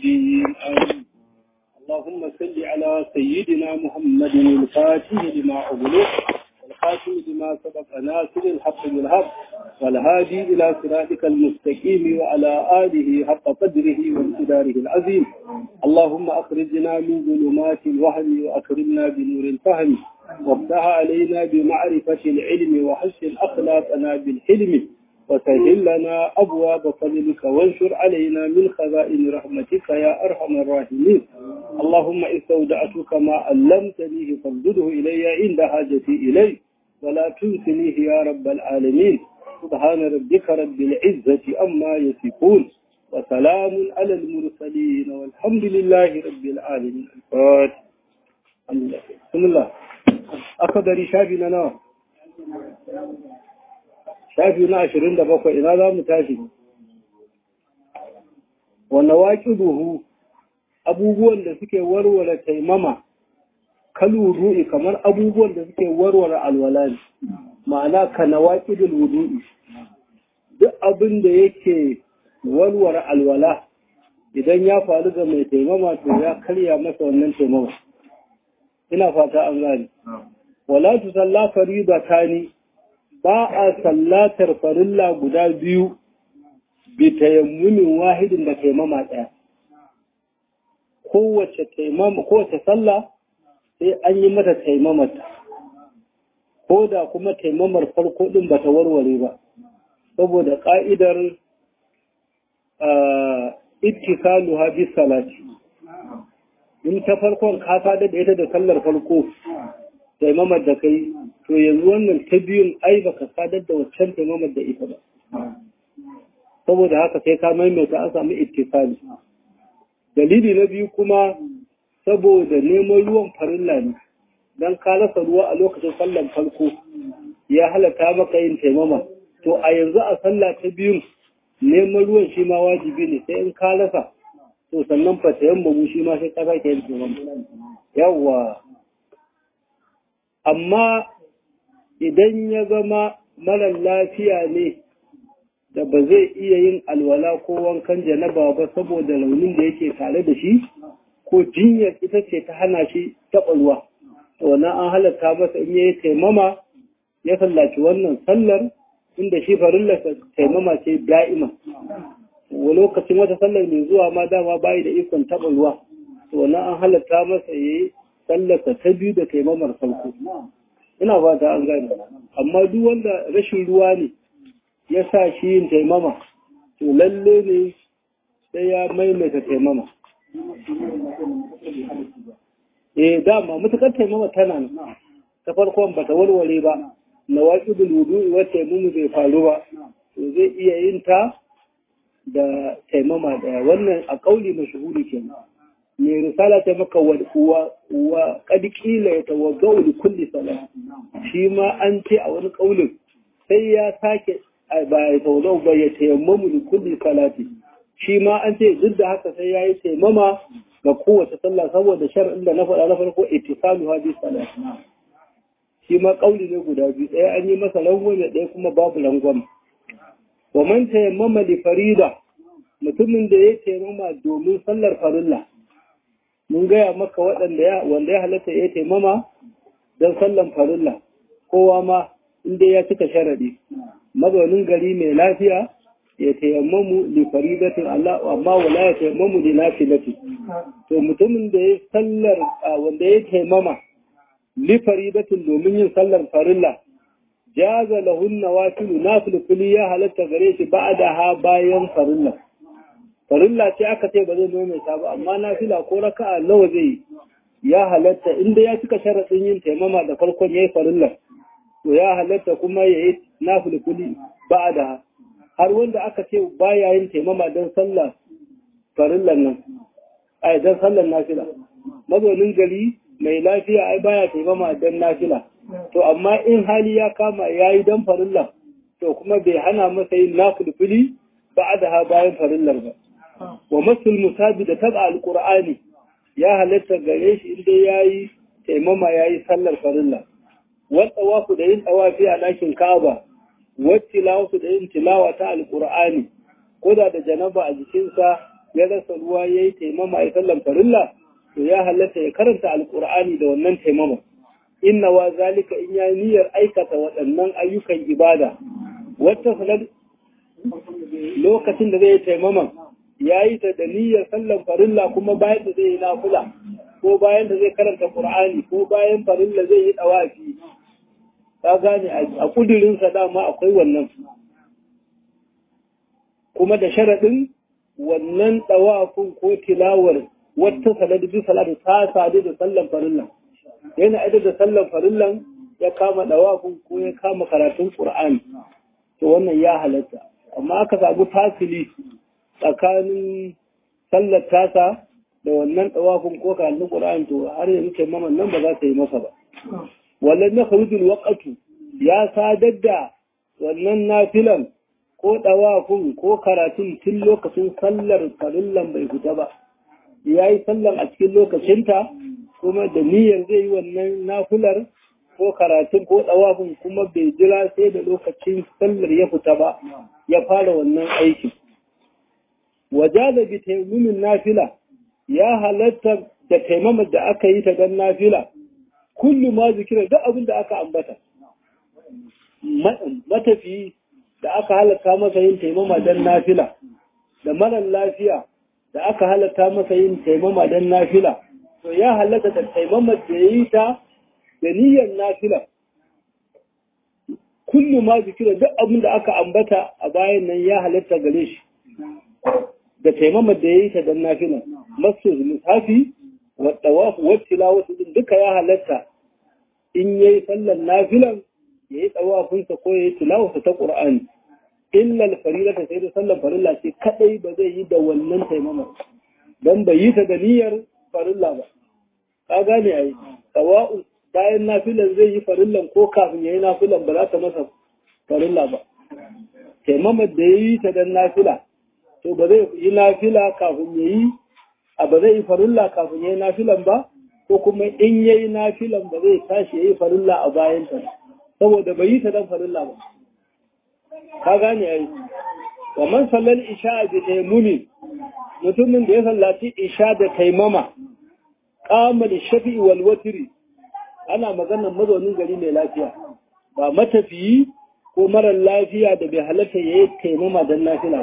الدين آمين. اللهم صل على سيدنا محمد الفاتح لما أغلق والخاتم لما سبق ناصر الحق بالحق والهادي إلى صراطك المستقيم وعلى آله حق قدره وامتداره العظيم. اللهم أخرجنا من ظلمات الوهم وأكرمنا بنور الفهم وافتح علينا بمعرفة العلم وحسن أخلاقنا بالحلم وسهل لنا أبواب فضلك وانشر علينا من خزائن رحمتك يا أرحم الراحمين. اللهم استودعتك ما علمتنيه فردده إلي عند حاجتي إليه ولا تنسنيه يا رب العالمين. سبحان ربك رب العزة أما يصفون وسلام على المرسلين والحمد لله رب العالمين. الفاتح. بسم الله. أقدر شافي لنا shafi na 27 ina za mu tashi wannan waqiduhu abubuwan da suke warware taimama kalwudu'i kamar abubuwan da suke warware alwala ma'ana kana waqidul wudu'i duk abin da yake warware alwala idan ya faru ga mai taimama to ya karya masa wannan taimama ina fata an gane wala tusalla faridatani ba a sallatar farilla guda biyu bi tayammumin wahidin da taimama ɗaya. Kowace sallah sai an yi mata taimamata, ko da kuma taimamar farko ɗin ba ta warware ba, saboda ƙa'idar ittikalu hadis salati. In ta farkon ka sadar da ita da sallar farko, taimamar da kai to yanzu wannan ta biyun ai baka sadar da waccan taimamar da ita ba saboda haka sai ka maimaita an samu ittifali. Dalili na biyu kuma saboda neman ruwan farilla ne dan ka rasa ruwa a lokacin sallar farko ya halatta maka yin taimama to a yanzu a sallah ta biyun neman ruwan shi ma wajibi ne sai in ka rasa to sannan fa tayammamu shi ma sai ka sake yin taimama yawwa. Amma idan ya zama mara lafiya ne da ba zai iya yin alwala ko wankan janaba ba saboda raunin da yake tare da shi ko jinyar ita ce ta hana shi taɓa ruwa wannan an halatta masa in yayi taimama ya sallaci wannan sallar inda shi farillar taimama ce da'ima wa lokacin wata sallar mai zuwa ma dama bayi da ikon taɓa ruwa wannan an halatta masa yayi sallarsa ta biyu da taimamar farko ina ba ta an gane amma duk wanda rashin ruwa ne ya sa shi yin taimama to lalle ne sai ya maimaita taimama dama mutukar taimama tana nan ta farkon ba ta warware ba na waqidul wudu'i wa taimamu bai faru ba to zai iya yin ta da taimama daya wannan a kauli mashhuri kenan mai risala ta maka wa kadikila ya tawaggau da kulli salat shi ma an ce a wani kaulin sai ya sake ba ya tawaggau ba ya tayammamu da kulli salati shi ma an ce duk da haka sai ya yi taimama ga kowace sallah saboda shar'in da na faɗa na farko ittisalu hadis salat shi ma kauli ne guda biyu ɗaya an yi masa rangwame ɗaya kuma babu rangwame wa man tayammama li farida mutumin da ya taimama domin sallar farilla mun gaya maka wanda ya halatta ya taimama don sallan farilla kowa ma inda ya cika sharadi mazaunin gari mai lafiya ya taimamu li faridatin Allah amma wala ya taimamu li nafilati to mutumin da ya sallar wanda ya taimama li faridatin domin yin sallar farilla jaza lahun nawafilu nafil kulli ya halatta gare shi ba'da bayan farilla farilla ce aka ce ba zai maimaita ba amma nafila ko raka'a nawa zai ya halatta inda ya cika sharadin yin taimama da farkon yayi farilla to ya halatta kuma yayi nafilkuli ba'da har wanda aka ce baya yin taimama don sallah farillan nan ai don sallar nafila mazaunin gari mai lafiya ai baya taimama don nafila to amma in hali ya kama yayi don farilla to kuma bai hana masa yin nafilkuli ba'da bayan farillar ba. Wa masul musabi da taba alqur'ani ya halatta gare shi inda yayi taimama yayi sallar farilla wa tawafu da yin tawafi a dakin Ka'aba wa tilawatu da yin tilawa ta alqur'ani ko da janaba a jikinsa ya rasa ruwa ya yi taimama ya sallan farilla to ya halatta ya karanta alkur'ani da wannan taimama inna wa zalika in ya niyyar aikata waɗannan ayyukan ibada wata salat lokacin da zai yi taimama ya yi ta da niyyar sallan farilla kuma bayan da zai yi nafila ko bayan da zai karanta qur'ani ko bayan farilla zai yi dawafi ka gane a kudirinsa dama akwai wannan kuma da sharaɗin wannan ɗawafin ko tilawar wata salatu bi salatu ta sadu da sallan farillan yana aida da sallan farillan ya kama ɗawafin ko ya kama karatun Qur'ani to wannan ya halatta amma aka samu fasili tsakanin sallar tasa da wannan ɗawafin ko karatun Qur'ani to har yanzu ke maman nan ba za ta yi masa ba wallan na kharujul waqtu ya sadar da wannan nafilan ko ɗawafin ko karatun tun lokacin sallar farillan bai fita ba ya yi sallar a cikin lokacinta kuma da niyyar zai yi wannan nafilar ko karatun ko ɗawafin kuma bai jira sai da lokacin sallar ya fita ba ya fara wannan aikin wajaza bi taimumin nafila ya halatta da taimamar da aka yi ta don nafila kullum ma zikira duk abin da aka ambata matafiyi da aka halatta masa yin taimama don nafila da marar lafiya da aka halatta masa yin taimama don nafila to ya halatta da taimamar da ya yi ta da niyyar nafila kullum ma zikira duk abin da aka ambata a bayan nan ya halatta gare shi da taimamar da ya yi ta don nafila masu lissafi wa tawafu wa tilawatu din duka ya halatta in yayi sallar nafilan ya yi tawafinsa ko ya yi tilawarsa ta Qur'ani illal farilata sai da sallar farilla ce kadai ba zai yi da wannan taimama dan bai yi ta da niyyar farilla ba ka gane ai sawa'u bayan nafilan zai yi farillan ko kafin yayi nafilan ba za ta masa farilla ba taimama da yayi ta dan nafila to ba zai yi nafila kafin yayi ba zai yi farilla kafin yayi nafilan ba ko kuma in yayi nafilan ba zai tashi yayi farilla a bayan ta saboda bai yi ta dan farilla ba ka gane ai wa man sallal isha bi taymumi mutumin da ya sallaci isha da taimama qama li shafi'i wal watri ana maganar mazaunin gari mai lafiya ba matafiyi ko marar lafiya da bai halatta yayi taimama dan nafila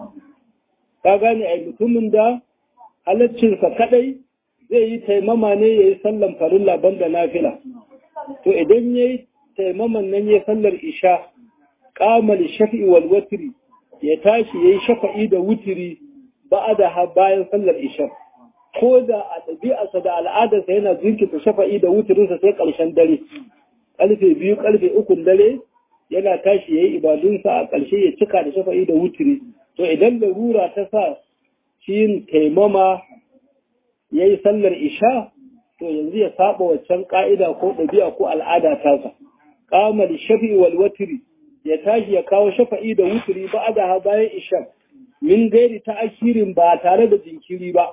ka gane ai mutumin da halaccin sa kadai zai yi taimama ne yayi sallan farilla banda nafila to idan yayi taimaman nan yayi sallar isha kamal shafi'i wal watri ya tashi yayi shafa'i da wutiri ba'da bayan sallar isha ko da a ɗabi'arsa da al'adarsa yana jinkirta shafa'i da wutirinsa sai ƙarshen dare ƙarfe 2 ƙarfe 3 dare yana tashi yayi ibadunsa a ƙarshe ya cika da shafa'i da wutiri to idan larura ta sa shi yin taimama yayi sallar isha to yanzu ya saba waccan ka'ida ko ɗabi'a ko al'ada ta sa kamal shafi'i wal watri ya tashi ya kawo shafa'i da wuturi ba da bayan isha min gairi ta akirin ba tare da jinkiri ba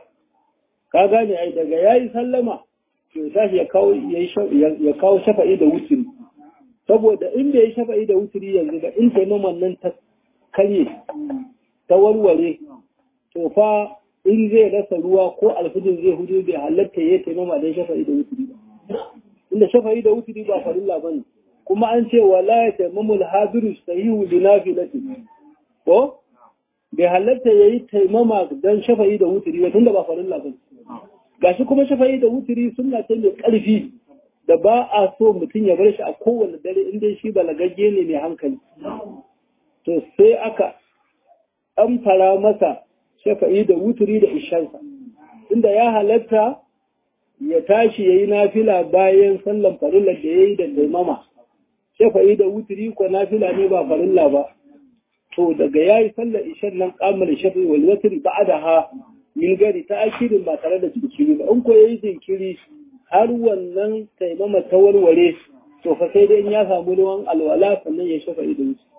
ka gane ai daga yayi sallama to ya tashi ya kawo shafa'i da wuturi saboda in bai yi shafa'i da wuturi yanzu da in taimaman nan ta karye ta warware to fa in zai rasa ruwa ko alfijin zai hudu bai halatta ya taimama don shafa'i da wuturi ba inda shafa'i da wuturi ba farilla bane kuma an ce wala ya taimamul hadiru sahihu li nafilati ko bai halatta yayi taimama dan shafa'i da wuturi ba tunda ba farilla ba gashi kuma shafa'i da wuturi sunna ce mai karfi da ba a so mutum ya bar shi a kowane dare inda shi balagagge ne mai hankali to sai aka amfara masa shafa'i da wuturi da ishansa inda ya halatta ya tashi yayi nafila bayan sallan farilla da yayi da taimama shafa'i da wuturi ko nafila ne ba farilla ba to daga yayi sallar ishan nan kammala shafa'i wal wutri ba'daha min gari ta akirin ba tare da jinkiri ba in ko yayi jinkiri har wannan taimama ta warware to fa sai dai in ya samu ruwan alwala sannan ya shafa'i da wutri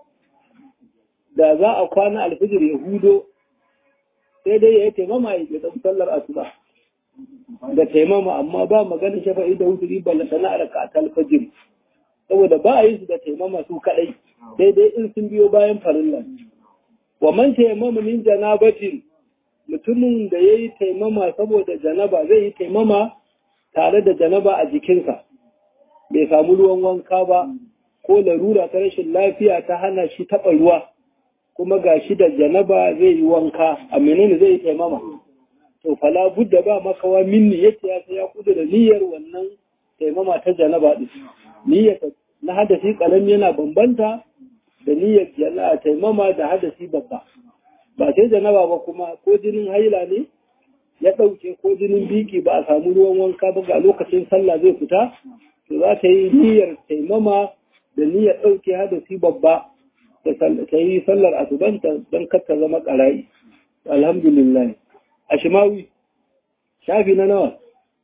da za a kwana alfijir ya hudo sai dai ya taimama ya dan sallar asuba da taimama amma ba magana shafa'i da wutri balla sana rakatul fajr saboda ba a yi su da taimama su kadai sai dai in sun biyo bayan farilla wa man taimama min janabatin mutumin da ya yi taimama saboda janaba zai yi taimama tare da janaba a jikinsa bai samu ruwan wanka ba ko larura ta rashin lafiya ta hana shi taɓa ruwa kuma ga shi da janaba zai yi wanka a menene zai yi taimama to fala budda ba makawa minni yake ya sai ya kudu da niyyar wannan taimama ta janaba din niyyar na hadasi kalami yana bambanta da niyyar jana taimama da hadasi babba ba sai janaba ba kuma ko jinin haila ne ya ɗauke ko jinin biki ba a samu ruwan wanka ba ga lokacin sallah zai fita to za ta yi niyyar taimama da niyyar ɗauke hadasi babba ta yi sallar asubanta don kar ta zama ƙara'i alhamdulillah a shimawi shafi na nawa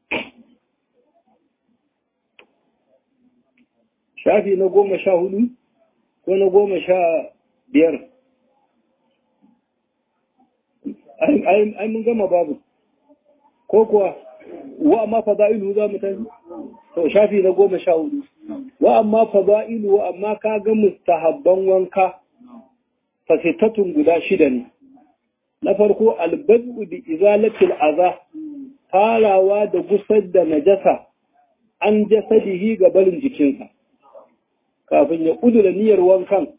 shafi na 14 ko na 15 ai mun gama babu ko kuwa wa amma fada'ilu za mu tafi to shafi na 14 wa amma fada'ilu wa amma ka ga mustahabban wanka fasitatun guda 6 ne na farko albadu bi izalatil aza farawa da gusar da najasa an jasadihi ga barin jikinsa kafin ya kudura niyyar wankan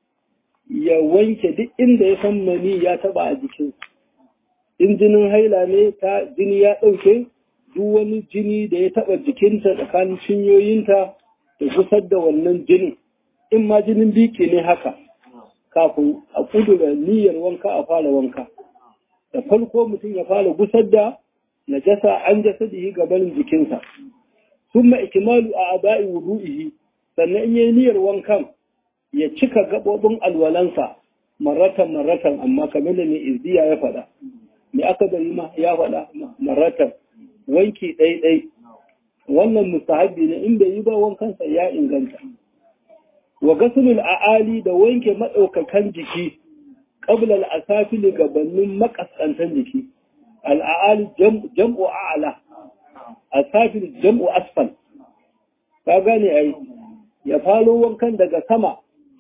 ya wanke duk inda ya san mani ya taba a jikinsa in jinin haila ne ta jini ya ɗauke duk wani jini da ya taɓa jikinta tsakanin cinyoyinta da gusar da wannan jini in ma jinin biki ne haka kafin a kudura niyyar wanka a fara wanka da farko mutum ya fara gusar da najasa an jasadihi gabanin jikinsa summa ikmalu a aba'i wudu'ihi sannan in yayi niyyar wankan ya cika gabobin alwalansa maratan amma kamar da mai izdiya ya faɗa me aka gari ma ya faɗa maratan wanki ɗaiɗai wannan mustahabi ne in bai yi ba wankansa ya inganta wa gasulul a'ali da wanke madaukakan jiki qabla al-asafil gabanin makaskantan jiki al-a'ali jam'u a'la asafil jam'u asfal ka gane ai ya faro wankan daga sama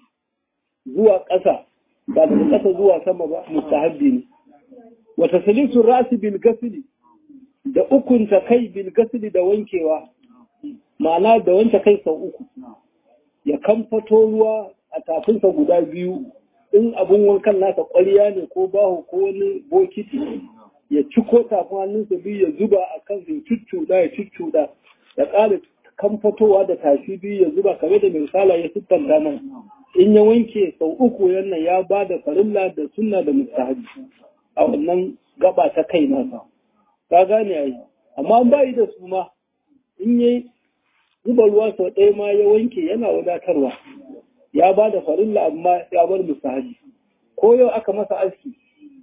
zuwa ƙasa ba daga ƙasa zuwa sama ba mustahabi ne wa taslisu ra'si bil ghasli da ukunta kai bil ghasli da wankewa ma'ana da wanke kai sau uku ya kamfato ruwa a tafinsa guda biyu in abun wankan nasa ƙwarya ne ko baho ko wani bokiti ya ciko tafin hannunsa biyu ya zuba a kan ya cuccuɗa ya ƙara kamfatowa da tafi biyu ya zuba kamar da misala ya siffanta mana in ya wanke sau uku yannan ya ba da farilla da sunna da mustahabi a wannan gaba ta kai nasa ka gane ai amma an bayi da su ma in yayi zuba ruwa sau ɗaya ma ya wanke yana wadatarwa ya ba da farilla amma ya bar mustahabi ko yau aka masa aski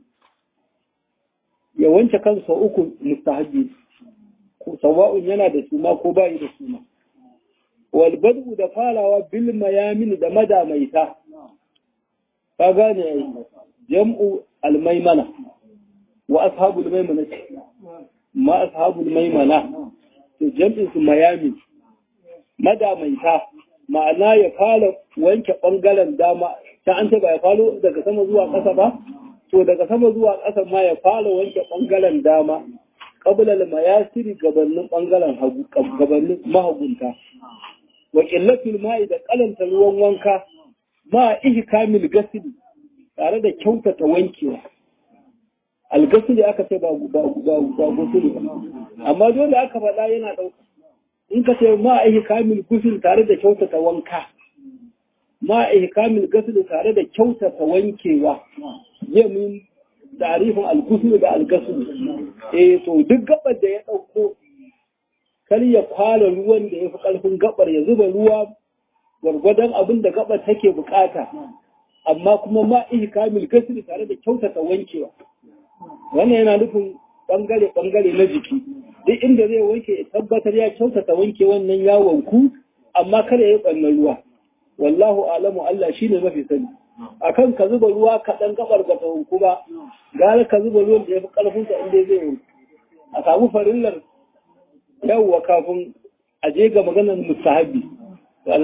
ya wanke kansa uku mustahabi sawa'un yana da suma ko bayi da suma wal bad'u da farawa bil mayamin da madamaita ka gane ai jam'u al maimana wa ashabul maimana ma ashabul maimana to jam'in su mayamin madamaita ma'ana ya fara wanke bangaren dama ta an ce ba ya faro daga sama zuwa ƙasa ba to daga sama zuwa ƙasa ma ya fara wanke bangaren dama qabla al-mayasiri gabanin bangaren hagu gabanin mahagunta wa qillatul ma'i da kalanta ruwan wanka ma ihkamil ghasl tare da kyautata wankewa al-ghasl aka ce ba gusuli ba amma dole aka faɗa yana dauka in ka ce ma ihkamil ghusl tare da kyautata wanka ma ihkamil ghasl tare da kyautata wankewa yamin tarifin al-ghusl da al-ghasl to duk gabar da ya dauko kar ya kwala ruwan da yafi karfin gabar ya zuba ruwa gwargwadon abin da gabar take bukata amma kuma ma ihkamil ghasl tare da kyautata wankewa wannan yana nufin bangare na jiki duk inda zai wanke tabbatar ya kyautata wanke wannan ya wanku amma kada ya yi ɓannan ruwa wallahu alamu Allah shine mafi sani akan ka zuba ruwa kaɗan gabar ga ta wanku ba gara ka zuba ruwan da ya fi ƙarfinsa inda zai wanku a samu farillar yawwa kafin a je ga maganar mustahabi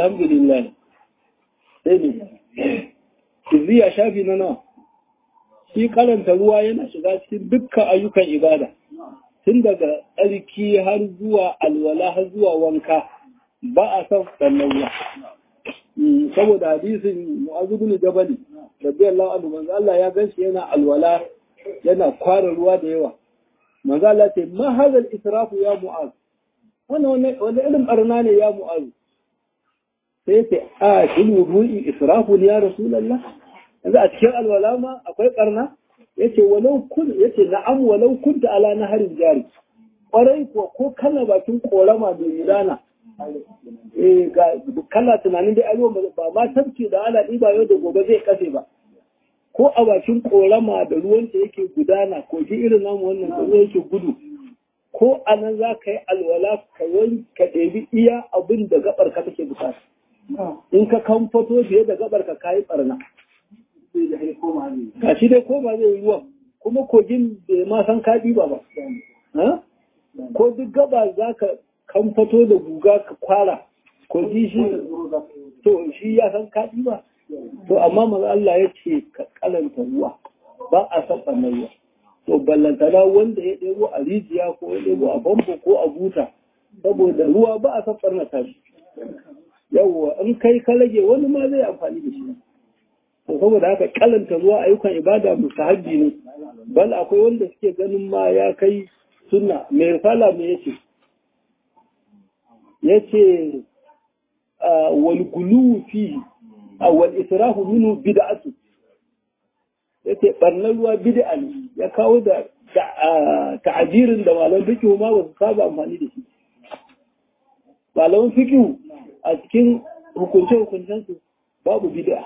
alhamdulillah sai ne izziya shafi na nawa shi karanta ruwa yana shiga cikin dukkan ayyukan ibada tun daga tsarki har zuwa alwala har zuwa wanka ba a san sannan ruwa saboda hadisin Mu'adh bin Jabal radiyallahu anhu manzo Allah ya ganshi yana alwala yana kwara ruwa da yawa manzo Allah ce ma hadal israfu ya Mu'adh wannan irin barna ne ya Mu'adh sai ce a fil wudu'i israfu ya rasulullah yanzu a cikin alwala ma akwai barna yace yace na'am walau kunta ala naharin jari kwarai kuwa ko kana bakin korama da gudana kana tunanin dai ayyuka ba ma tabki da ala ba yau da gobe zai kafe ba ko a bakin korama da ruwan da yake gudana ko ji irin namu wannan ruwa yake gudu ko anan za ka yi alwala ka ɗebi iya abin da gabar ka take bukata in ka kamfato fiye da gabar ka kayi barna ga shi dai koma zai yi ruwan kuma kogin bai ma san kaɗi ba ko duk gaba za ka kamfato da guga ka kwara kogi shi to shi ya san kaɗi ba to amma maza Allah ya ce ka kalanta ruwa ba a san ɓannan ruwa to ballantana wanda ya ɗebo a rijiya ko ya ɗebo a famfo ko a buta saboda ruwa ba a san ɓarnata shi yawwa in kai ka rage wani ma zai amfani da shi to saboda haka kalanta ruwa ayyukan ibada mustahabbi ne bal akwai wanda suke ganin ma ya kai sunna mai risala me yace wal gulu fi wal israfu minhu bid'atu yace barnar ruwa bid'a ne ya kawo da ta'abirin da malam fiqh ma ba su saba amfani da shi malaman fiqh a cikin hukunce su babu bid'a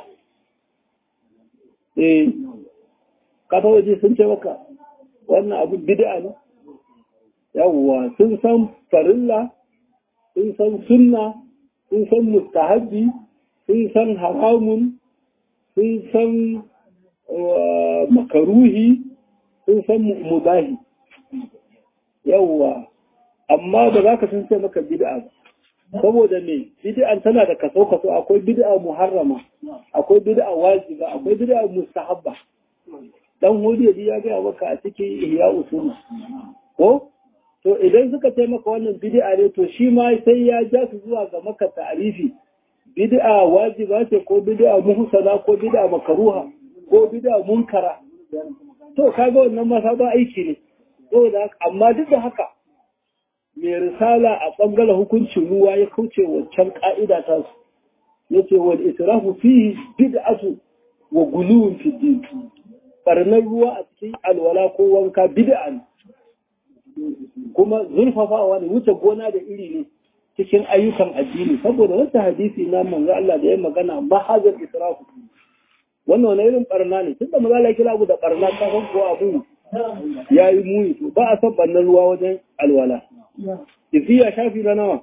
kafa waje sun ce maka wannan abu bid'a ne yawwa sun san farilla sun san sunna sun san mustahabbi sun san haramun sun san makaruhi sun san mubahi yawwa amma ba za ka sun ce maka bid'a ba saboda me bid'an tana da kaso akwai bid'a muharrama akwai bid'a wajiba akwai bid'a mustahabba dan hudu ya ga maka a cikin ihya usul ko to idan suka ce maka wannan bid'a ne to shi ma sai ya ja su zuwa ga maka ta'arifi bid'a wajiba ce ko bid'a muhsana ko bid'a makruha ko bid'a munkara to kaga wannan ma sabon aiki ne saboda amma duk da haka mai risala a ɓangaren hukuncin ruwa ya kauce wancan ƙa'ida ta su ya ce wal israfu fi bid'atu wa guluwun fi din barnar ruwa a cikin alwala ko wanka bid'a ne kuma zurfafawa ne wuce gona da iri ne cikin ayyukan addini saboda wata hadisi na manzo Allah da ya magana mahazar israfu wannan wani irin barna ne tunda maza Allah ya kira abu da barna ta ko abu yayi muni to ba a san barnar ruwa wajen alwala Ifiya shafi na nawa?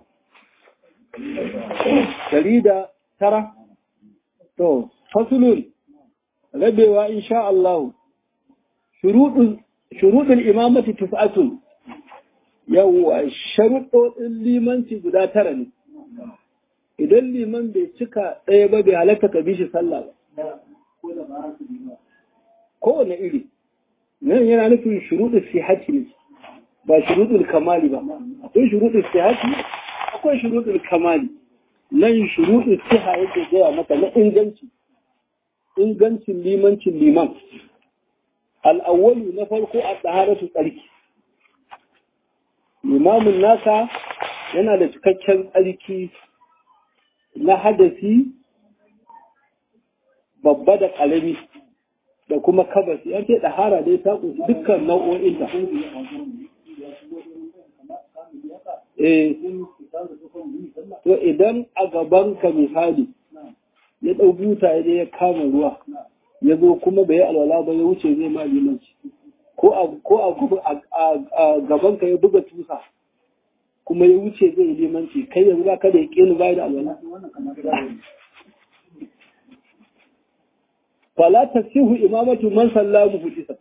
109. To, fasulun rabewa insha Allah. Shuruɗin imamati tuf'atun. Yawwa, sharuɗoɗin limanci guda 9 ne. Idan liman bai cika ɗaya ba bai halatta ka bi shi sallah ba. Kowane iri. Nan yana nufin shuruɗin sihati ne. ba shuruɗul kamali ba akwai shuruɗul sihati akwai shuruɗul kamali nan shuruɗul siha yake gaya maka na ingancin limancin liman al'awwalu na farko a tsaharatu tsarki limamin nasa yana da cikakken tsarki na hadasi babba da ƙarami da kuma kabasi ya ce ɗahara dai ta ƙunshi dukkan nau'o'inta to idan a gaban ka misali ya ɗau buta ya ya kama ruwa ya zo kuma bai yi alwala ba ya wuce zai ma limanci ko a gaban ka ya buga tusa kuma ya wuce zai yi limanci kai yanzu ba ka da ya ƙini bai da alwala fala tasihu imamatu man sallamu hudisa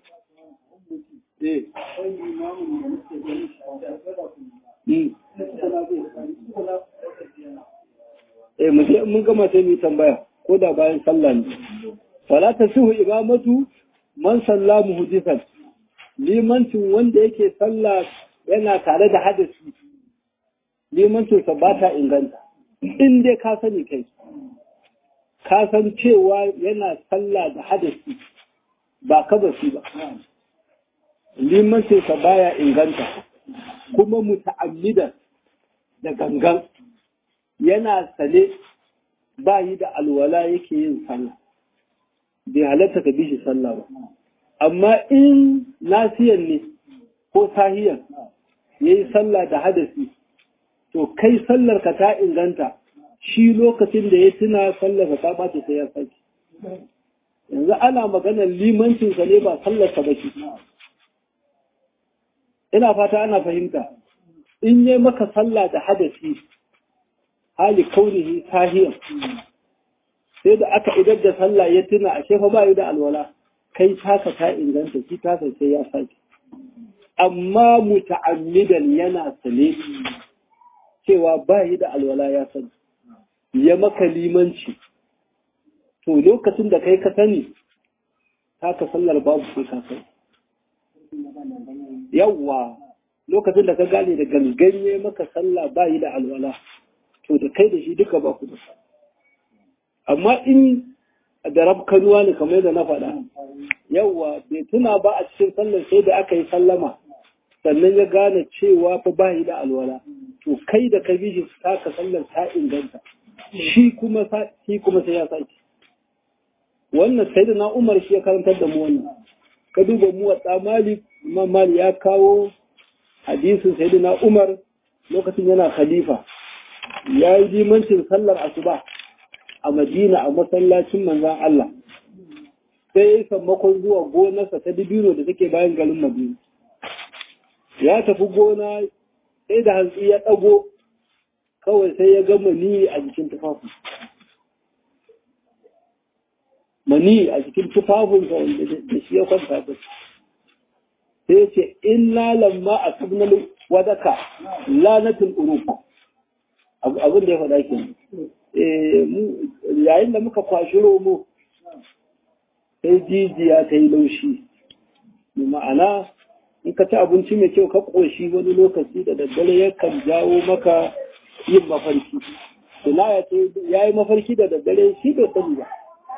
mun gama sai mu tambaya ko da bayan sallah ne fala tasihu imamatu man salla muhdisan limancin wanda yake sallah yana tare da hadasi limancin sa ba ta inganta in dai ka sani kai ka san cewa yana sallah da hadasi ba kabasi ba limancin sa baya inganta kuma muta'ammidan da gangan yana sane ba yi da alwala yake yin sallah bai halatta ka bi shi sallah ba amma in nasiyan ne ko sahiyan yayi sallah da hadasi to kai sallar ka ta inganta shi lokacin da ya tuna sallar ka ta bata sai ya saki yanzu ana maganar limancin sa ne ba sallar ka bace ina fata ana fahimta in yi maka sallah da hadasi hali kaunihi sahiyan sai da aka idar da sallah ya tuna a shefa ba yi da alwala kai taka ta inganta shi taka sai ya sake amma muta'ammidan yana sane cewa ba yi da alwala ya sani ya maka limanci to lokacin da kai ka sani taka sallar babu sai ka sani yawwa lokacin da ka gane da ganganye maka sallah ba yi da alwala to da kai da shi duka ba ku da amma in da rabkanuwa ne kamar yadda na faɗa yawwa bai tuna ba a cikin sallar sai da aka yi sallama sannan ya gane cewa fa ba yi da alwala to kai da ka bi shi ka sallar ta inganta shi kuma sai ya saki wannan sai da na Umar shi ya karantar da mu wannan ka duba mu wa Malik Imam Malik ya kawo hadisin sayyidina Umar lokacin yana khalifa ya yi limancin sallar asuba a Madina a masallacin manzon Allah sai ya sammakon zuwa gonarsa ta dibino da take bayan garin Madina ya tafi gona sai da hantsi ya dago kawai sai ya ga mani a jikin tufafin sa wanda da shi ya kwanta da sai ya ce inna lamma asabnal wadaka lanatul uruq abin da ya faɗa ke yayin da muka kwashi romo sai jijiya ta yi laushi ma'ana in ka ci abinci mai kyau ka ƙoshi wani lokaci da daddare yakan jawo maka yin mafarki ya yi mafarki da daddare shi bai sani ba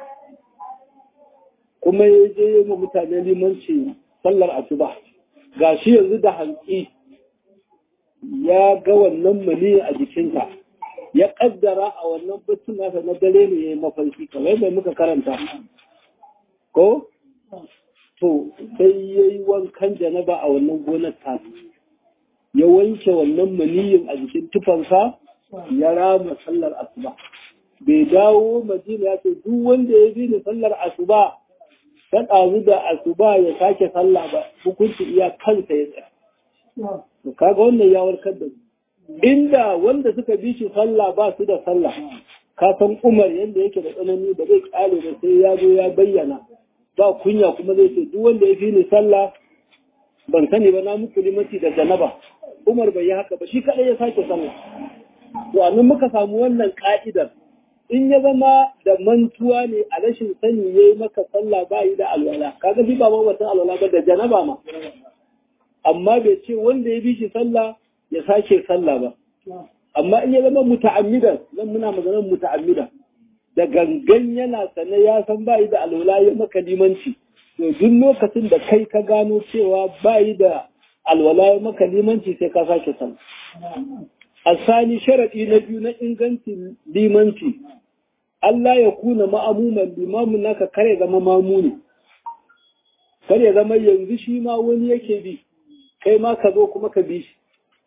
kuma ya je yi ma mutane limanci sallar asuba ga shi yanzu da hantsi ya ga wannan mani a jikinsa ya kaddara a wannan baccin nasa na dare ne ya yi mafarki kamar mai muka karanta ko to sai ya yi wankan janaba a wannan gonar ta ya wanke wannan maniyin a jikin tufansa ya rama sallar asuba bai dawo Madina ya ce duk wanda ya bi ni sallar asuba ta ɗazu da asuba ya sake sallah ba hukunci iya kansa ya tsaya to kaga wannan ya warkar da inda wanda suka bi shi sallah ba su da sallah ka san Umar yanda yake da tsanani da zai kare da sai ya zo ya bayyana ba kunya kuma zai ce duk wanda ya fi ni sallah ban sani ba na muku limanci da janaba Umar bai yi haka ba shi kadai ya sake sallah to annan muka samu wannan ka'idar in ya zama da mantuwa ne a rashin sani yayi maka sallah ba yi da alwala kaga shi ba wata alwala ba da janaba ma amma bai ce wanda ya bi shi sallah ya sake sallah ba amma in ya zama muta'ammidan nan muna maganar muta'ammidan da gangan yana sane ya san ba yi da alwala ya maka limanci to duk lokacin da kai ka gano cewa ba yi da alwala ya maka limanci sai ka sake sallah asali sharadi na biyu na ingancin limanci Allah ya kuna ma'amuman limamin naka kare zama mamuni kare zama yanzu shi ma wani yake bi kai ma ka zo kuma ka bi shi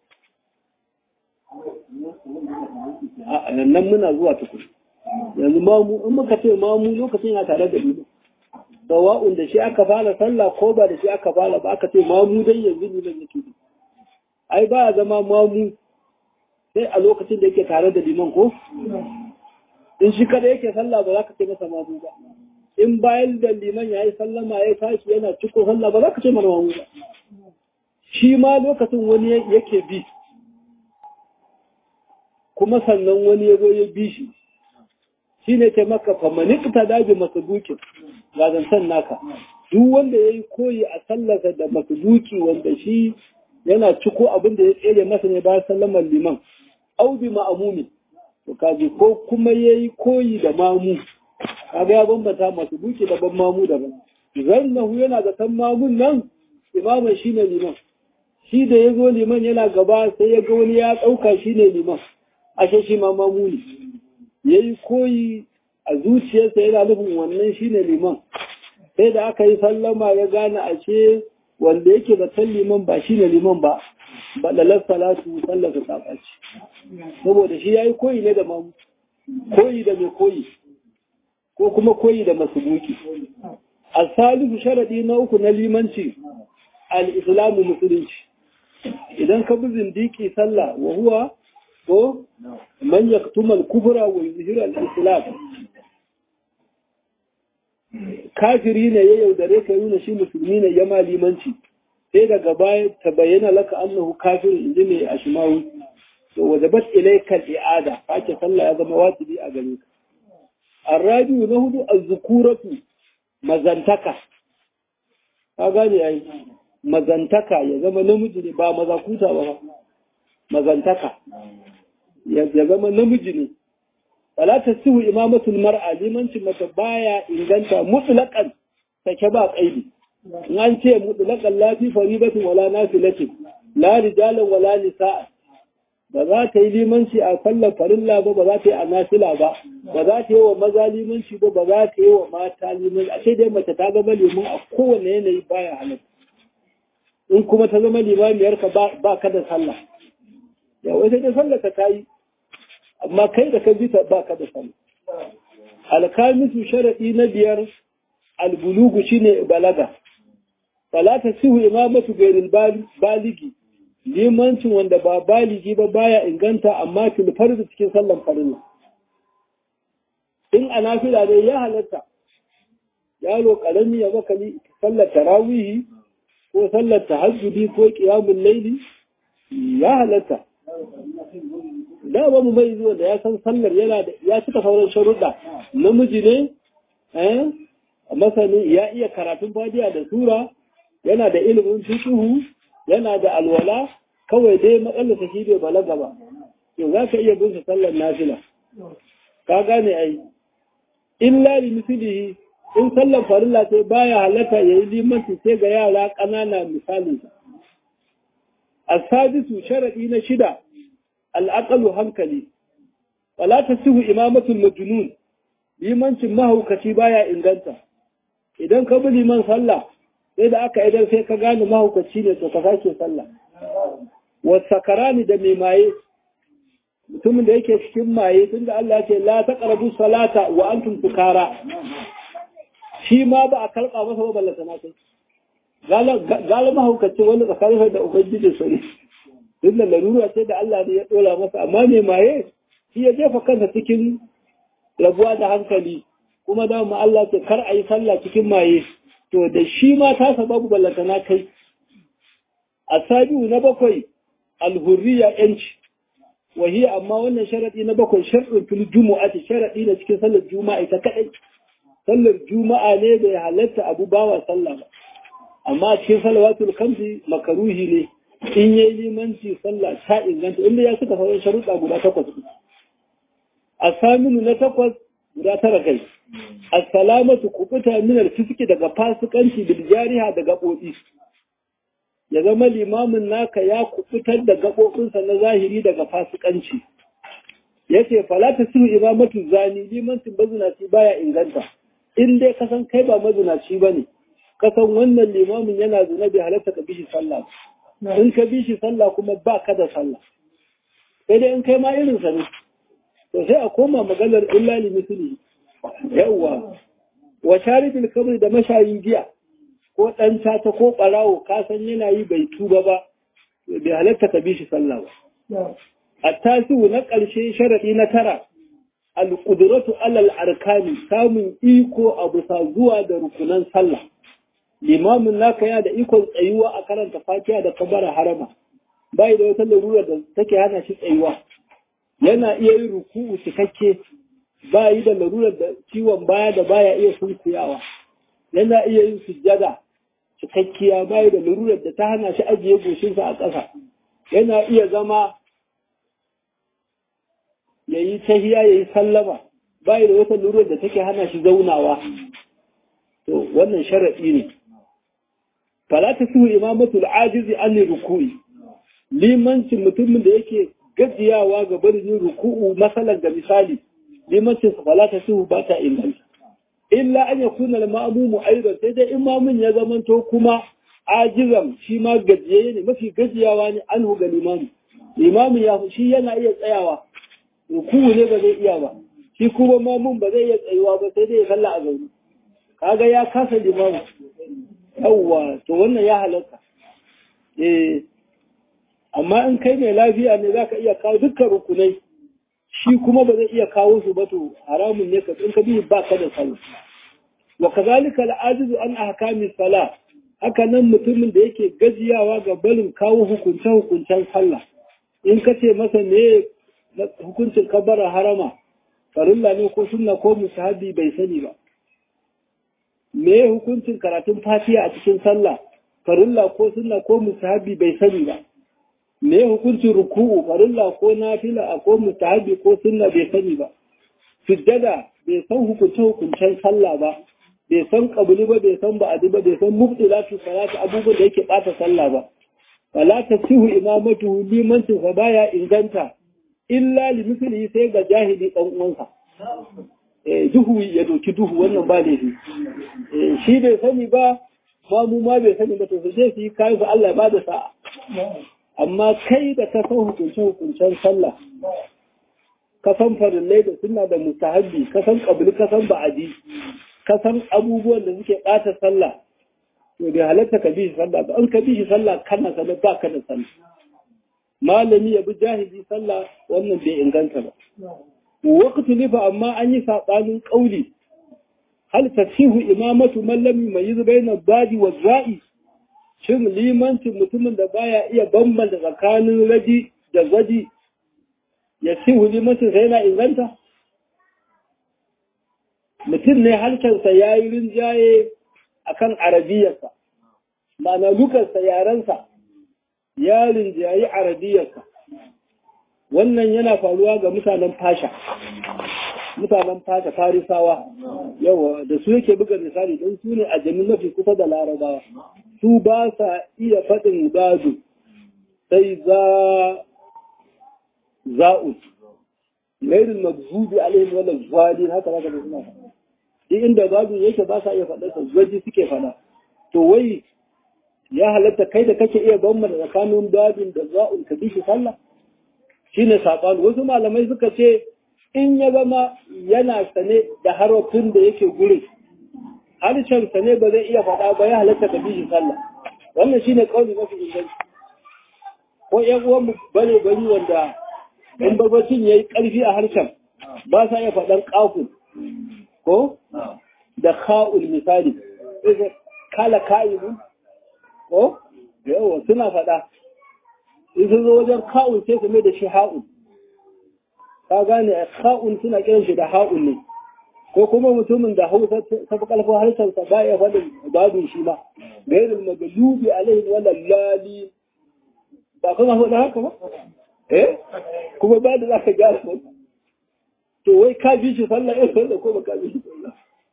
a nan muna zuwa tukun yanzu mamu in muka ce mamu lokacin yana tare da liman sawa'un da shi aka fara sallah ko ba da shi aka fara ba aka ce mamu dai yanzu liman yake bi ai ba zama mamu sai a lokacin da yake tare da liman ko in shi kada yake sallah ba za ka ce masa mamu ba in bayan da liman ya yi sallama ya tashi yana ciko sallah ba za ka ce mana mamu ba shi ma lokacin wani yake bi kuma sannan wani ya zo ya bi shi shi ne ce maka famanik ta daji masa dukin ga zancen naka duk wanda yayi koyi a sallarsa da masbuki wanda shi yana ciko abin da ya tsere masa ne bayan sallamar liman au bi ma'mumi to kaji ko kuma yayi koyi da mamu kaga ya bambanta masbuki da ban mamu daban zannahu yana da san mamun nan imaman shine liman shi da yazo liman yana gaba sai ya ga wani ya dauka shine liman ashe shi ma mamu ne yayi koyi a zuciyarsa yana nufin wannan shine liman sai da aka yi sallama ya gane ashe wanda yake da san liman ba shine liman ba badalar salatu sallata ta ɓaci saboda shi yayi koyi ne da mamu koyi da mai koyi ko kuma koyi da masubuki asalihu sharadi na uku na limanci al-islamu musulunci idan ka bi zindiki sallah wa huwa ko man yaktuma al-kufra wa yuzhiru al-islam kafiri ne ya yaudare ka nuna shi musulmi ne ya malimanci sai daga baya ta bayyana laka annahu kafir inji ne a shimawu to wajabat ilayka al-i'ada kake sallah ya zama wajibi a gare ka arabi na hudu az-zukuratu mazantaka ka gane ai mazantaka ya zama namiji ne ba mazakuta ba mazantaka ya zama namiji ne wala tasihu imamatul mar'a limancin mata baya inganta mutlaqan take ba kaidi in an ce mutlaqan la fi faribatin wala nafilatin la rijalan wala nisaa ba za ta yi limanci a sallar farilla ba za ta yi a nafila ba ba za ta yi wa maza limanci ba ba za ta yi wa mata limanci a ce dai mace ta zama liman a kowane yanayi baya halatta in kuma ta zama limamiyarka ba ka da sallah yawai sai dai sallar ta yi amma kai da ka ji ta ba ka da sallah alkamisu sharadi na biyar albulugu shine balaga fala tasihu imamatu ghairil baligi limancin wanda ba baligi ba baya inganta amma fil farz cikin sallan farilla in a nafila ne ya halatta yaro karami ya maka sallar tarawih ko sallar tahajjudi ko qiyamul layli ya halatta da ba mu bai zuwa da ya san sallar yana da ya cika sauran sharuɗa namiji ne masani ya iya karatun fatiha da sura yana da ilimin fiqh yana da alwala kawai dai matsalar shi bai balaga ba to za ka iya bin sallar nafila ka gane ai illa li mislihi in sallar farilla sai baya halatta yayi limanci sai ga yara kanana misali as-sadisu sharadi na shida al-aqlu hankali wala tasihu imamatul majnun limancin mahaukaci baya inganta idan ka bi liman sallah sai da aka idan sai ka gane mahaukaci ne to ka sake sallah wasakarani da mai maye mutumin da yake cikin maye tunda Allah ce la taqrabu salata wa antum sukara shi ma ba a karba masa ba ballata na kai gala mahaukaci wani tsakanin da ubangiji sai tunda larura ce da Allah ne ya dola masa amma mai maye shi ya jefa kansa cikin rabuwa da hankali kuma da mu Allah ce kar ayi sallah cikin maye to da shi ma ta sababu ballata na kai asabiu na bakwai alhurriya yanci wahi amma wannan sharadi na bakwai sharɗin fil jumu'ati sharadi na cikin sallar juma'a ita kadai sallar juma'a ne da ya halatta abu bawa sallah ba amma cikin salawatul khamsi makaruhi ne in yayi limanci sallah ta inganta inda ya suka fara sharuɗa guda takwas asaminu na takwas guda tara kai assalamatu kubuta min al-fisqi daga fasikanci bil jariha daga gaɓoɓi ya zama limamin naka ya kubutar da gaɓoɓinsa na zahiri daga fasikanci yace fala tasiru imamatu zani limancin mazinaci baya inganta in dai kasan kai ba mazinaci bane kasan wannan limamin yana zina bai halatta ka bishi sallah in ka bishi sallah kuma ba ka da sallah sai dai in kai ma irin sa ne to sai a koma maganar illa li misli yawa wa sharibil kabri da mashayin giya ko ɗan tata ko ɓarawo ka san yana yi bai tuba ba bai halatta ka bi shi sallah ba a tasiru na ƙarshe sharaɗi na tara al-qudratu alal arkani samun iko a bisa zuwa da rukunan sallah limamin naka yana da ikon tsayuwa a karanta fatiha da kabara harama bai da wata larura da take hana shi tsayuwa yana iya yin ruku'u cikakke bai da larurar da ciwon baya da baya iya sunkuyawa yana iya yin sujjada cikakkiya bai da larurar da ta hana shi ajiye goshinsa a ƙasa, yana iya zama ya yi tahiya ya yi sallama bai da wata larurar da take hana shi zaunawa. To wannan sharaɗi ne. Fala ta suhu imamatul ajizi an ruku'i, limancin mutumin da yake gajiyawa ga barin yin ruku'u masalan ga misali, limancin sa fala ta suhu ba ta inganta. Illa an ya kuna ma'amumu aidan, sai dai imamin ya zamanto kuma ajizan shi ma gajiyayye ne, mafi gajiyawa ne an ga limami. Limamin ya shi yana iya tsayawa, ruku'u ne ba zai iya ba, shi kuma mamun ba zai iya tsayuwa ba sai dai ya salla a zaune. Kaga ya kasa limamin. Yawwa, to wannan ya halatta. Amma in kai mai lafiya ne za ka iya kawo dukkan rukunai, shi kuma ba zai iya kawo su ba, to haramun ne ka in ka bi ba ka da sallah. Wa kazalika al'ajizu an ahkami salah, haka nan mutumin da yake gajiyawa ga barin kawo hukuncen sallah. In ka ce masa ne hukuncin kabbara harama, farilla ne ko sunna ko musahabi bai sani ba. Me hukuncin karatun fatiha a cikin sallah, farilla ko sunna ko musahabi bai sani ba. Me hukuncin ruku'u, farilla ko nafila ko musahabi ko sunna bai sani ba. Sujjada bai san hukuncen sallah ba, bai san qabli ba, bai san ba'di ba, bai san mubtilatu salati abubuwan da yake bata sallah ba. Fala tasihu imamatuhu, limancin sa baya inganta illa limithlihi, sai ga jahili dan uwansa. Duhu ya doki duhu, wannan ba laifi. Shi bai sani ba, mu ma bai sani ba, to sai su yi kayan su Allah ba da sa'a. Amma kai da ka san hukuncen sallah, ka san farillai da sunna da mustahabbi, ka san qabli, ka san ba'adi, ka san abubuwan da suke ɓata sallah, to bai halatta ka bi shi sallah ba. In ka bi shi sallah kana sallah ba ka da sallah. Malami ya bi jahili sallah, wannan bai inganta ba. Waqtu lifa, amma an yi sabanin kauli, hal tasihu imamatu man lam yumayyiz bayna badi wa za'i, shin limancin mutumin da baya iya bambanta tsakanin radi da gadi ya sihu limancin sa yana inganta? Mutum ne halkansa ya yi rinjaye akan arabiyarsa, ma'ana lukarsa yarensa ya rinjayi arabiyarsa. Wannan yana faruwa ga mutanen fasha farisawa, yawa da su yake buga misali don su ne a jami mafi kusa da larabawa. Su ba sa iya faɗin gado sai za'u gairin magzubi alaihim wala zwalin, haka zaka da suna faɗa. Duk inda gado yake ba sa iya faɗa sa, gwaji suke faɗa. To wai ya halatta kai da kake iya bambanta tsakanin dadin da za'un ka bi shi sallah? Shine saɓani. Wasu malamai suka ce in ya zama yana sane da harafin da yake gurin, harshen sane ba zai iya faɗa ba, ya halatta ka bi shi sallah. Wannan shine kauli mafi inganci. Ko ƴan uwan mu bane bari wanda in babacin yayi ƙarfi a harshen ba sa iya faɗan ƙafun ko da kha'ul misali, kala ka'ilun ko yawa suna faɗa. In sun zo wajen ka'un sai su mai da shi ha'un. Ka gane ka'un suna kiran shi da ha'un ne. Ko kuma mutumin da Hausa ta fi ƙarfin harshensa ba ya faɗin babin shi ma. Gairin magalubi alaihi wala lali. Ba kuma faɗa haka ba? Kuma ba da za ka gyara ba. To wai ka bi shi sallah sallah ko ba ka bi shi sallah.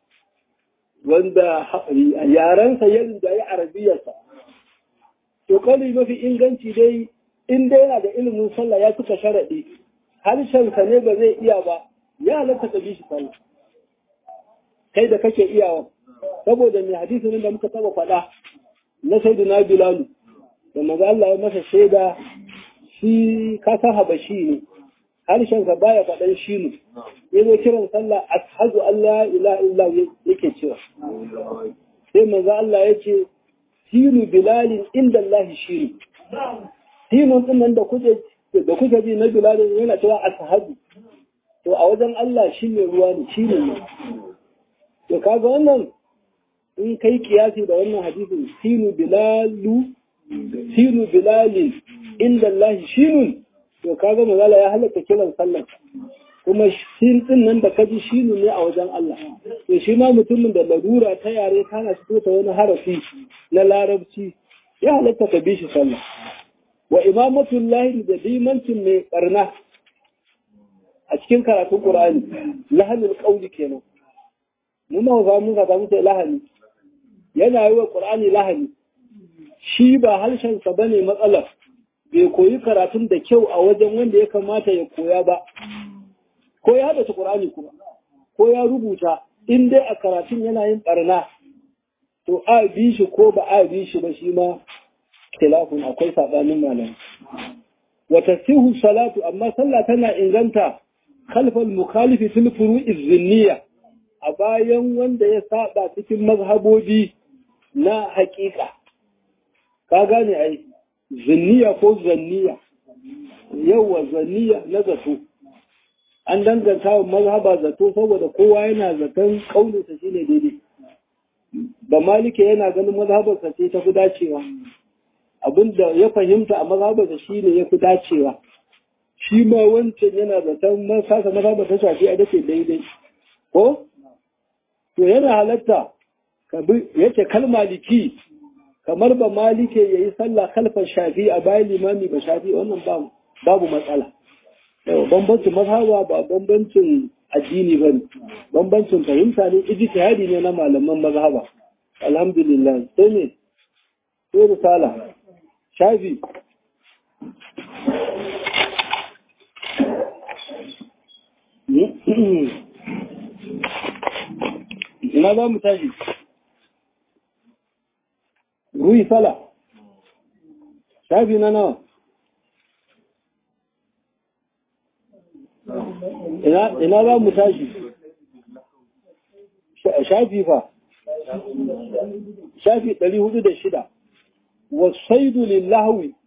Wanda yarensa ya rinjaye arabiyarsa. To kawai mafi inganci dai in dai yana da ilimin sallah ya cika sharaɗi, harshensa ne ba zai iya ba, ya halatta ka bi shi sallah. Kai da kake iyawa, saboda mai hadisi nan da muka taba faɗa na sayyidina Bilalu, da maza Allah ya masa shaida shi kasa habashi ne, harshensa baya faɗan shi ne, ya zo kiran sallah ashhadu an la ilaha illallah yake cewa. Sai maza Allah ya ce sinu bilalin inda Allah shi ne. Sinun ɗin nan da kuke ji na bilalin yana cewa ashhadu. To a wajen Allah shi ne ruwa ne, shi ne. To kaga wannan in kai kiyasi da wannan hadisin sinu bilalin inda Allah shinun, to kaga mazala ya halatta kiran sallar. kuma shin din nan da kaji shinu ne a wajen Allah to shi ma mutumin da larura ta yare kana fito ta wani harafi na larabci ya halatta ka bi shi sallah wa imamatul lahi da dimancin mai barna a cikin karatun Qur'ani lahanul qawli kenan mun ma mun ga mu sai lahani yana yi wa Qur'ani lahani shi ba harshen sa bane matsalar bai koyi karatun da kyau a wajen wanda ya kamata ya koya ba ko ya hada Qur'ani kuma ko ya rubuta in dai a karatun yana yin barna to a bi shi ko ba a bi shi ba shi ma khilafun akwai sabanin malam wa tasihu salatu amma sallah tana inganta khalfal mukhalifi fil furu'iz zinniya a bayan wanda ya saba cikin mazhabobi na haƙiƙa ka gane ai zinniya ko zanniya yawa zanniya na zato an danganta wa mazhaba zato saboda kowa yana zaton kaulinsa shine daidai ba malike yana ganin mazhabarsa ce ta fi dacewa abinda ya fahimta a mazhabarsa shine ya fi dacewa shi ma wancan yana zaton sasa mazhabar ta shafi a dace daidai ko to yana halatta yake kalmaliki kamar ba malike yayi sallah kalfar shafi a bayan limami ba shafi wannan babu matsala bambancin mazhaba ba bambancin addini bane bambancin fahimta ne ijtihadi ne na malaman mazhaba alhamdulillah sai ne sai risala shafi ina za mu tashi ruhi sala shafi na nawa ina za mu tashi shafi fa shafi 406 wasaidu lillahi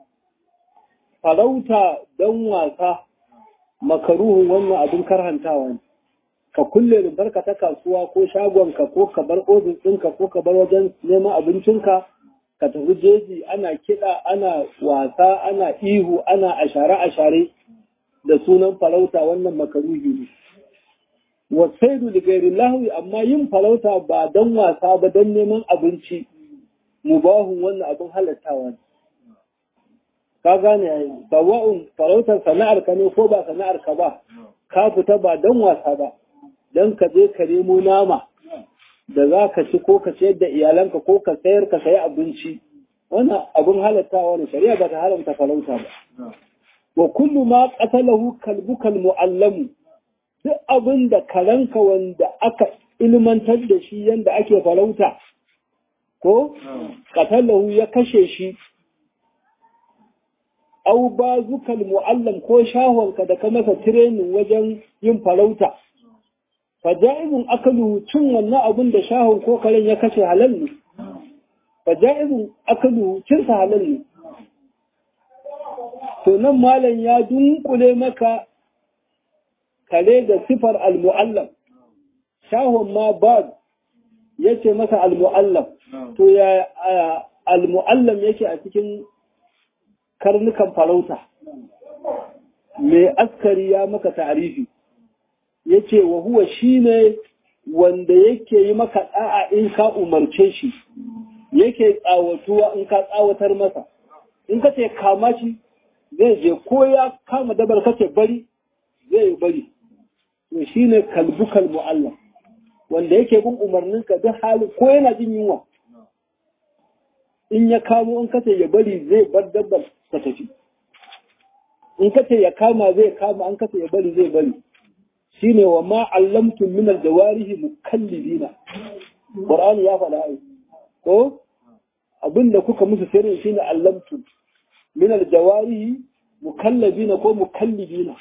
farauta don wasa makaruhun wannan abin karhantawa ne ka kulle rumfarka ta kasuwa ko shagonka ko ka bar ofis ɗinka ko ka bar wajen neman abincinka ka tafi jeji ana kiɗa ana wasa ana ihu ana ashare da sunan farauta wannan makaruhi ne wasaidu li ghairillahi amma yin farauta ba don wasa ba don neman abinci mubahun wannan abin halattawa ne ka gane yayi sawa'un farautar sana'ar ka ne ko ba sana'ar ka ba ka fita ba don wasa ba don ka je ka nemo nama da za ka ci ko ka ciyar da iyalanka ko ka sayar ka sayi abinci wannan abin halattawa ne shari'a ba ta haramta farauta ba wa kullu ma qatalahu kalbuka almu'allamu duk abin da karanka wanda aka ilmantar da shi yanda ake farauta ko qatalahu ya kashe shi au bazuka almu'allam ko shahonka da ka masa training wajen yin farauta faja'izun akaluhu cin wannan abin da shahon ko karen ya kashe halal ne faja'izun akaluhu cin sa halal ne to nan malam ya dunkule maka kare da sifar al-mu'allam shahon ma ba yace masa al-mu'allam to ya al-mu'allam yake a cikin karnukan farauta mai askari ya maka ta'arifi yace wa huwa shine wanda yake yi maka da'a in ka umarce shi yake tsawatuwa in ka tsawatar masa in ka ce kama shi zai je ko ya kama dabar kace bari zai bari to shine kalbukal mu'allam wanda yake bin umarnin ka duk hali ko yana jin yunwa in ya kamo in kace ya bari zai bar dabbar ta tafi in kace ya kama zai kama an kace ya bari zai bari shine wa ma allamtum min aljawarihi mukallibina qur'ani ya faɗa ai ko abinda kuka musu sirri shine allamtum min aljawarihi mukallibina ko mukallibina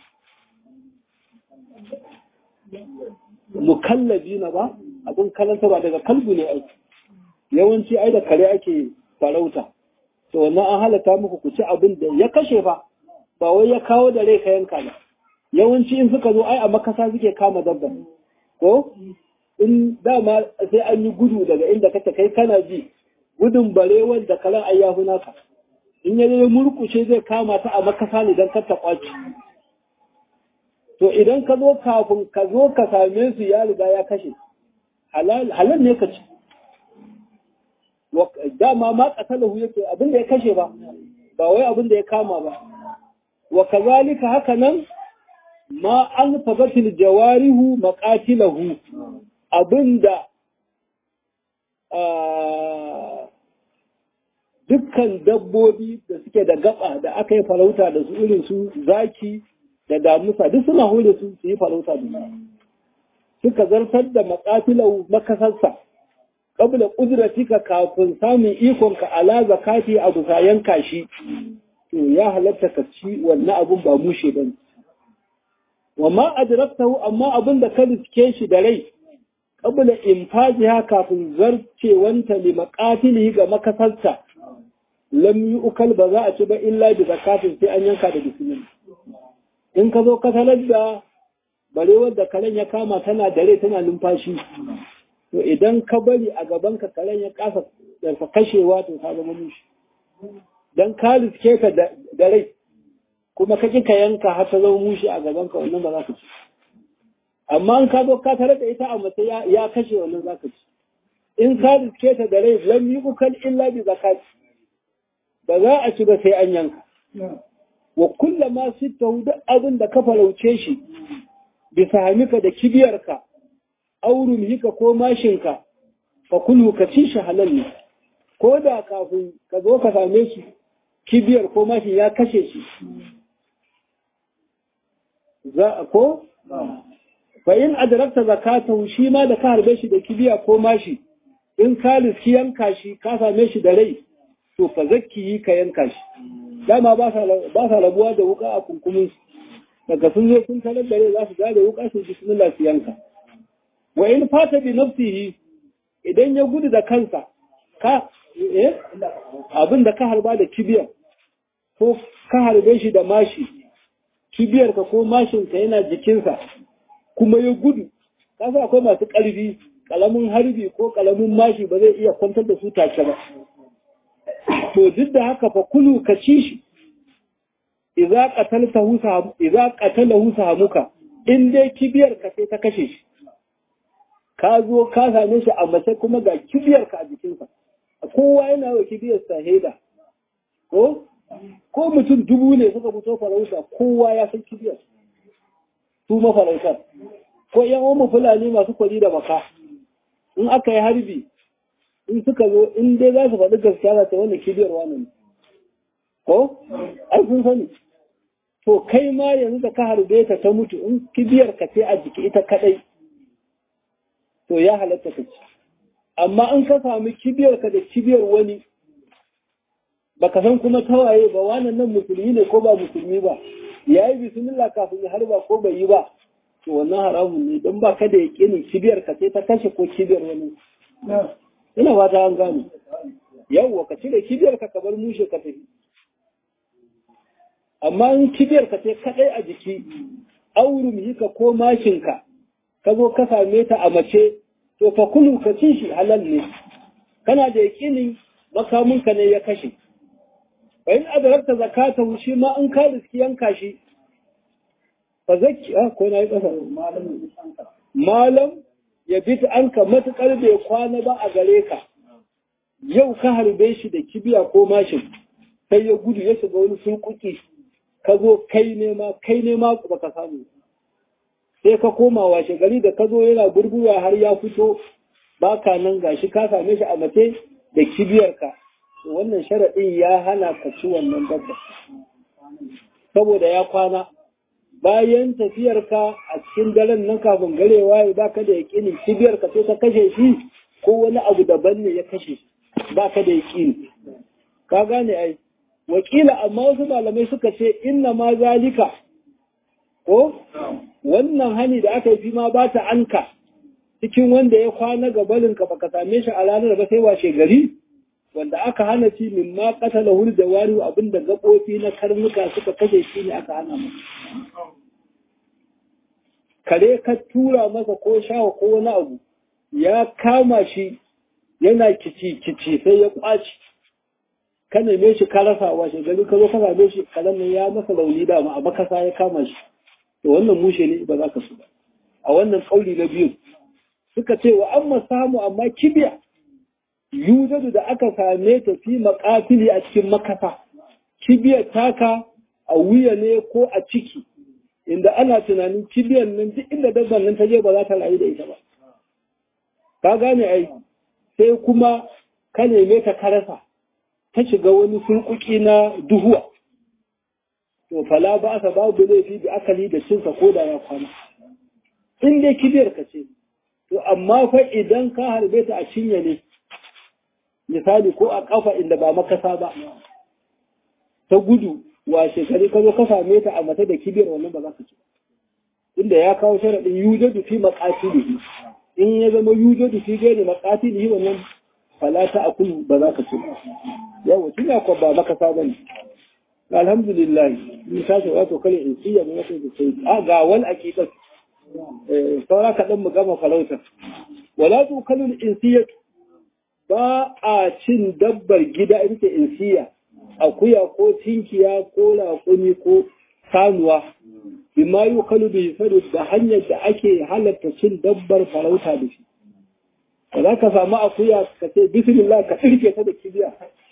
mukallibina ba abin kalanta ba daga kalbu ne ai yawanci ai da kare ake farauta to wannan an halata muku ku ci abin da ya kashe ba wai ya kawo da rai ka yanka ba yawanci in suka zo ai a makasa suke kama dabba ko in dama sai an yi gudu daga inda kake kai kana ji gudun bare wanda kalan ayyahu naka in ya zai murkushe zai kama ta a makasa ne don kar ta kwaci to idan ka zo kafin ka zo ka same su ya riga ya kashe halal ne ka ci dama ma qatalahu yake abin da ya kashe ba wai abin da ya kama ba wa kazalika haka nan ma an fabatil jawarihu maqatilahu abinda dukkan dabbobi da suke da gaba da aka yi farauta da su irin su zaki da damusa duk suna hore su yi farauta da su suka zartar da maqatilahu makasarsa qabla qudratika kafin samun ikonka ala zakati abu sayan kashi to ya halatta ka ci wannan abun ba mushe bane wa ma adraktahu amma abin da ka riske shi da rai qabla infajiha kafin zarcewanta li maqatilihi ga makasarsa lam yu'kal ba za a ci ba illa bi zakatin sai an yanka da bismillah in ka zo ka talar da barewar da karen ya kama tana da rai tana numfashi to idan ka bari a gaban ka karen ya kasa da kashewa to ka zama mushi dan ka riske ka da rai kuma ka ka yanka har ta zama mushi a gaban ka wannan ba za ka ci amma in ka zo ka tarar da ita a mace ya kashe wannan za ka ci in ka riske ta da rai lam yu'kal illa bi zakati ba za a ci ba sai an yanka. Wa kullama sittahu duk abin da ka farauce shi bisa hamika da kibiyarka, aurun hika ko mashinka, fa kullu ka ci shi halal ne. Ko da kafin ka zo ka same shi kibiyar ko mashin ya kashe shi. Za a ko? Fa in adrakta zakatahu shi ma da ka harbe shi da kibiya ko mashi, in ka riski yanka shi ka same shi da rai, to fa zakki yi ka yanka shi dama ba sa rabuwa da wuka a kunkumin daga sun zo sun talar da rai za su gane wuka su bismillah su yanka wa in fata bi nafsihi idan ya gudu da kansa ka abin da ka harba da kibiyar ko ka harbe shi da mashi kibiyar ka ko mashin ka yana jikinsa kuma ya gudu kasa akwai masu ƙarfi kalamin harbi ko kalamin mashi ba zai iya kwantar da su take ba to duk da haka fa kulu ka ci shi idza qatalahu sahamuka in dai kibiyar ka sai ta kashe shi ka zo ka same shi a mace kuma ga kibiyar ka a jikinsa kowa yana wa kibiyar sa heda ko mutum 1000 ne suka fito farauta kowa ya san kibiyar su mafarautar ko yan uwan fulani masu kwari da baka in aka yi harbi in suka zo in dai za su faɗi gaskiya za ta wani kibiyar wani ko ai sun sani to kai ma yanzu da ka harbe ta mutu in kibiyar ka ce a jiki ita kadai to ya halatta ka ci amma in ka sami kibiyar ka da kibiyar wani baka san kuma tawaye ba wannan nan musulmi ne ko ba musulmi ba yayi bismillah kafin ya harba ko bai yi ba to wannan haramun ne don baka da yakinin kibiyar ka ce ta kashe ko kibiyar wani ina ba ta an gane yawwa ka cire kibiyar ka bar mushe ka tafi amma in kibiyar ka ce kadai a jiki aurum hika ko mashin ka ka zo ka same ta a mace to fa kulu ka ci shi halal ne kana da yakinin makamin ka ne ya kashe fa in adrakta zakatahu shi ma in ka riski yanka shi fa zakki ko na yi kasa malam ya bi ta anka matuƙar bai kwana ba a gare ka yau ka harbe shi da kibiya ko mashin sai ya gudu ya shiga wani sulkuki ka zo kai nema ba ka samu sai ka koma washe gari da ka zo yana gurgura har ya fito ba ka nan gashi ka same shi a mace da kibiyarka wannan sharaɗin ya hana ka ci wannan dabba saboda ya kwana bayan tafiyarka a cikin daren nan kafin garewa ya baka da yaƙini kibiyarka sai ta kashe shi ko wani abu daban ne ya kashe baka da yaƙini ka gane ai wakila amma wasu malamai suka ce inna ma zalika ko wannan hani da aka yi ma ba ta anka cikin wanda ya kwana gabalinka baka same shi a ranar ba sai washe gari wanda aka hana ci min ma qatala hul jawari abinda gabofi na karnuka suka kashe shi ne aka hana masa kare ka tura masa ko shawa ko wani abu ya kama shi yana kici sai ya kwaci ka neme shi ka rasa washe gari ka zo ka same shi kalamin ya masa launi da ma a makasa ya kama shi to wannan mushe ne ba za ka su ba a wannan kauli na biyu suka ce wa amma samu amma kibiya yujadu da aka same ta fi maqatili a cikin makasa kibiyar taka a wuya ne ko a ciki inda ana tunanin kibiyar nan duk inda dabban nan ta je ba za ta rayu da ita ba ka gane ai sai kuma ka neme ta karasa ta shiga wani surkuki na duhuwa to fala ba sa babu laifi da akali da cinsa ko da ya kwana in dai kibiyar ka ce to amma fa idan ka harbe ta a cinye ne misali ko a kafa inda ba makasa ba ta gudu wa shekari ka zo ka same ta a mata da kibiyar wannan ba za ka ci inda ya kawo sharaɗin yujadu fi maqatilihi in ya zama yujadu fi gairi maqatilihi wannan fala ta akulu ba za ka ci yawa tuna ko ba makasa bane alhamdulillah in ta ce wato kale in siya ne wato da sai ga wal aqiqat saura ka dan mu gama farauta wala tu kalul insiyatu ba a cin dabbar gida ita ce insiya akuya ko tinkiya ko raƙumi ko sanuwa bima yi kalu bi sadu da hanyar da ake halatta cin dabbar farauta da shi ba za ka samu akuya ka ce bismillah ka tsirke ta da kibiya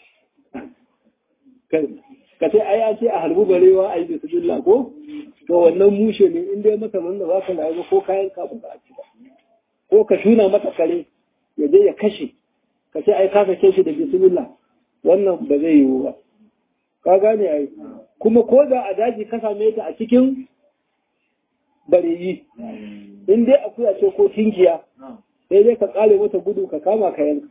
ka ce ai an ce a harbu barewa a yi bismillah ko to wannan mushe ne inda ya masa wanda za ka rayu ko kayan kafin ba a ci ba ko ka shuna mata kare ya je ya kashe ka ce ai ka sake shi da bismillah wannan ba zai yiwu ba ka gane ai kuma ko da a daji ka same ta a cikin bareyi in dai akuya ce ko tinkiya sai dai ka kare mata gudu ka kama ka yanka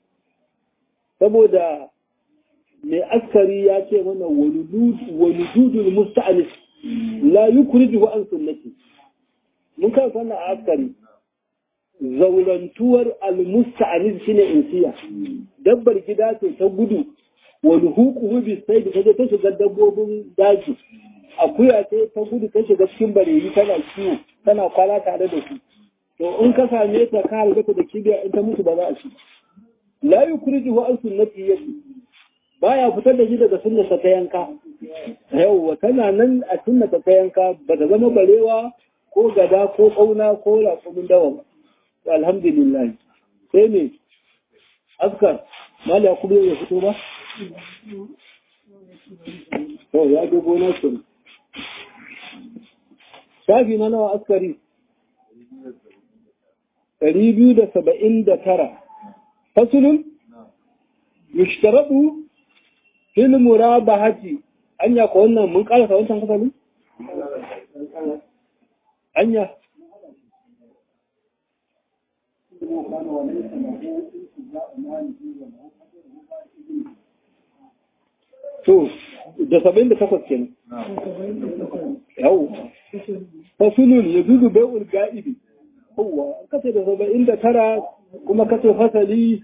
saboda mai askari ya ce mana walududul musta'anis la yukrijuhu an sunnati mun kan sanna a askari zaurantuwar al-musta'anis shine insiya dabbar gida ce ta gudu wani hukumu bi sai da ta shiga dabbobin daji akuya ce ta gudu ta shiga cikin bareyi tana kiwo tana kwana tare da su to in ka same ta ka harbe ta da kibiya in ta mutu ba za a ci la yukrijuhu an sunnati yake baya fitar da shi daga sunnata ta yanka yawwa tana nan a sunnata ta yanka ba ta zama barewa ko gada ko kauna ko raƙumin dawa ba alhamdulillah sai me askar mala kuma ya fito ba to ya ga gona su shafi na nawa askari 279 fasulun yushtaratu fil murabahati anya ko wannan mun karasa wancan fasalin anya to da 78 kenan yau fasulun yajuzu bai'ul ga'ibi huwa kace da 79 kuma kace fasali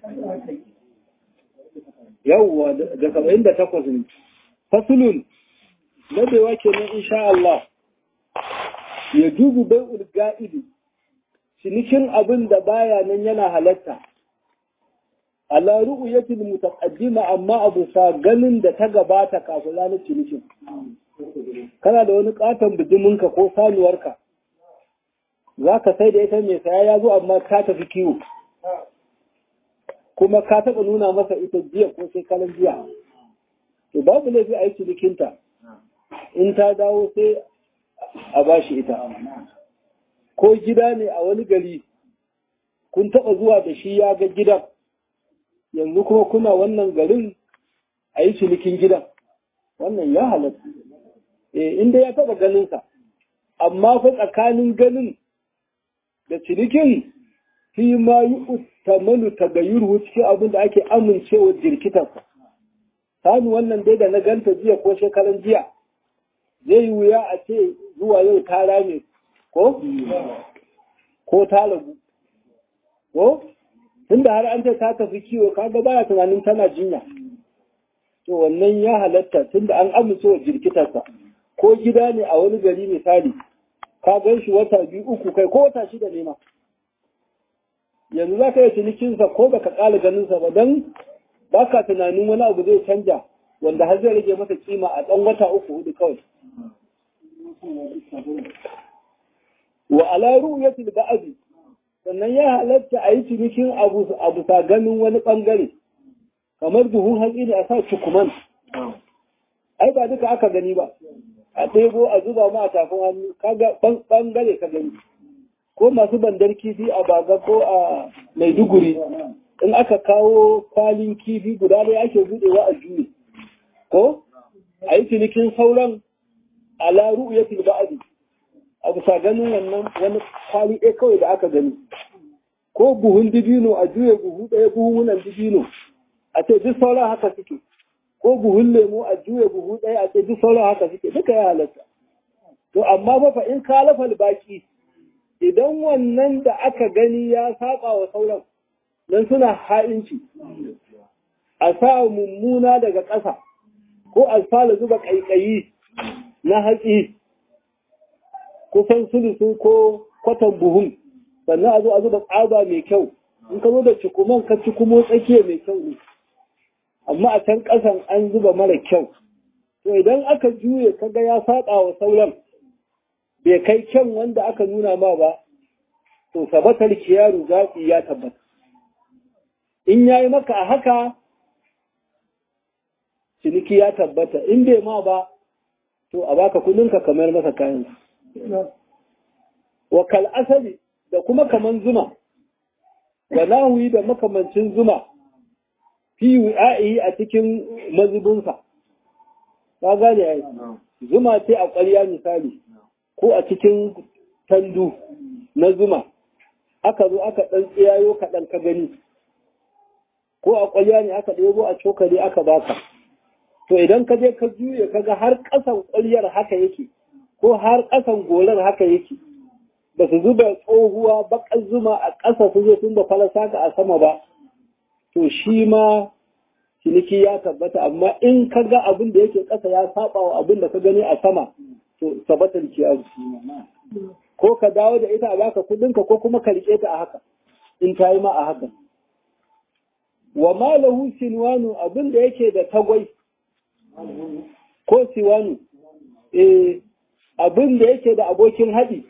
yawwa da 78 ne fasulun nadewa kenan insha Allah yajuzu bai'ul ga'ibi cinikin abin da baya nan yana halatta ala ru'yatil mutaqaddima amma abu sa ganin da ta gabata kafin ranar cinikin kana da wani katon bijiminka ko sanuwarka za ka sai da ita mai saya ya zo amma ka tafi kiwo kuma ka taɓa nuna masa ita jiya ko sai kalan jiya to babu laifi a yi cinikinta in ta dawo sai a ba shi ita ko gida ne a wani gari kun taɓa zuwa da shi ya ga gidan yanzu kuma kuna wannan garin a yi cinikin gidan wannan ya halatta inda ya taɓa ganinsa amma fa tsakanin ganin da cinikin fi ma yi utamalu tagayyuru cikin abin da ake amincewa jirkitarsa sani wannan dai da na ganta jiya ko shekaran jiya zai yi wuya a ce zuwa yau ta rame ko ta ragu ko tunda har an ce ta tafi kiwo kaga baya tunanin tana jinya to wannan ya halatta tunda an amincewa jirkitarsa ko gida ne a wani gari misali ka gan shi wata 2 3 kai ko wata 6 ne ma yanzu za ka yi cinikinsa ko baka ƙala ganinsa ba don ba ka tunanin wani abu zai canja wanda har zai rage masa kima a ɗan wata 3 4 kawai wa ala ru'yatil ba'd sannan ya halatta a yi cinikin abu sa ganin wani bangare kamar buhun hatsi ne a sa cukuman ai ba duka aka gani ba a ɗebo a zuba ma a tafin hannu kaga bangare ka gani ko masu bandar kifi a baga ko a maiduguri in aka kawo kwalin kifi guda ɗaya ake buɗewa a juye ko a yi cinikin sauran ala ru'yatil ba'd a bisa ganin wannan wani kwali ɗaya kawai da aka gani ko buhun dibino a juye buhu ɗaya buhunan dibino a ce duk sauran haka suke ko buhun lemu a juye buhu ɗaya a ce duk sauran haka suke duka ya halatta to amma fa in kalafal baki idan wannan da aka gani ya saba wa sauran dan suna ha'inci a sa mummuna daga ƙasa ko a fara zuba ƙaiƙayi na hatsi kusan sulusun ko kwatan buhun sannan a zo a zuba tsaba mai kyau in ka zo da cikuman ka cikumo tsakiya mai kyau ne amma a can ƙasan an zuba mara kyau to idan aka juye kaga ya saƙa wa sauran bai kai kyan wanda aka nuna ma ba to sabatar kiyaru zaɓi ya tabbata in yayi maka a haka ciniki ya tabbata in bai ma ba to a baka kudinka kamar masa kayan wa kal asali da kuma kaman zuma wa nahwi da makamancin zuma fi wi'a'i a cikin mazubinsa ka gane ai zuma ce a ƙwarya misali ko a cikin tandu na zuma aka zo aka ɗan tsiyayo kaɗan ka gani ko a ƙwarya ne aka ɗebo a cokali aka baka to idan ka je ka juye kaga har ƙasan ƙwaryar haka yake ko har ƙasan gorar haka yake ba su zuba tsohuwa baƙar zuma a ƙasa su zo sun da falasa ka a sama ba to shi ma ciniki ya tabbata amma in ka ga abin da yake ƙasa ya saba wa abin da ka gani a sama to tabbatar ciyaru ko ka dawo da ita a baka kudinka ko kuma ka riƙe ta a haka in ta yi ma a haka wa malahu sinwanu abin da yake da tagwai ko siwanu abin da yake da abokin haɗi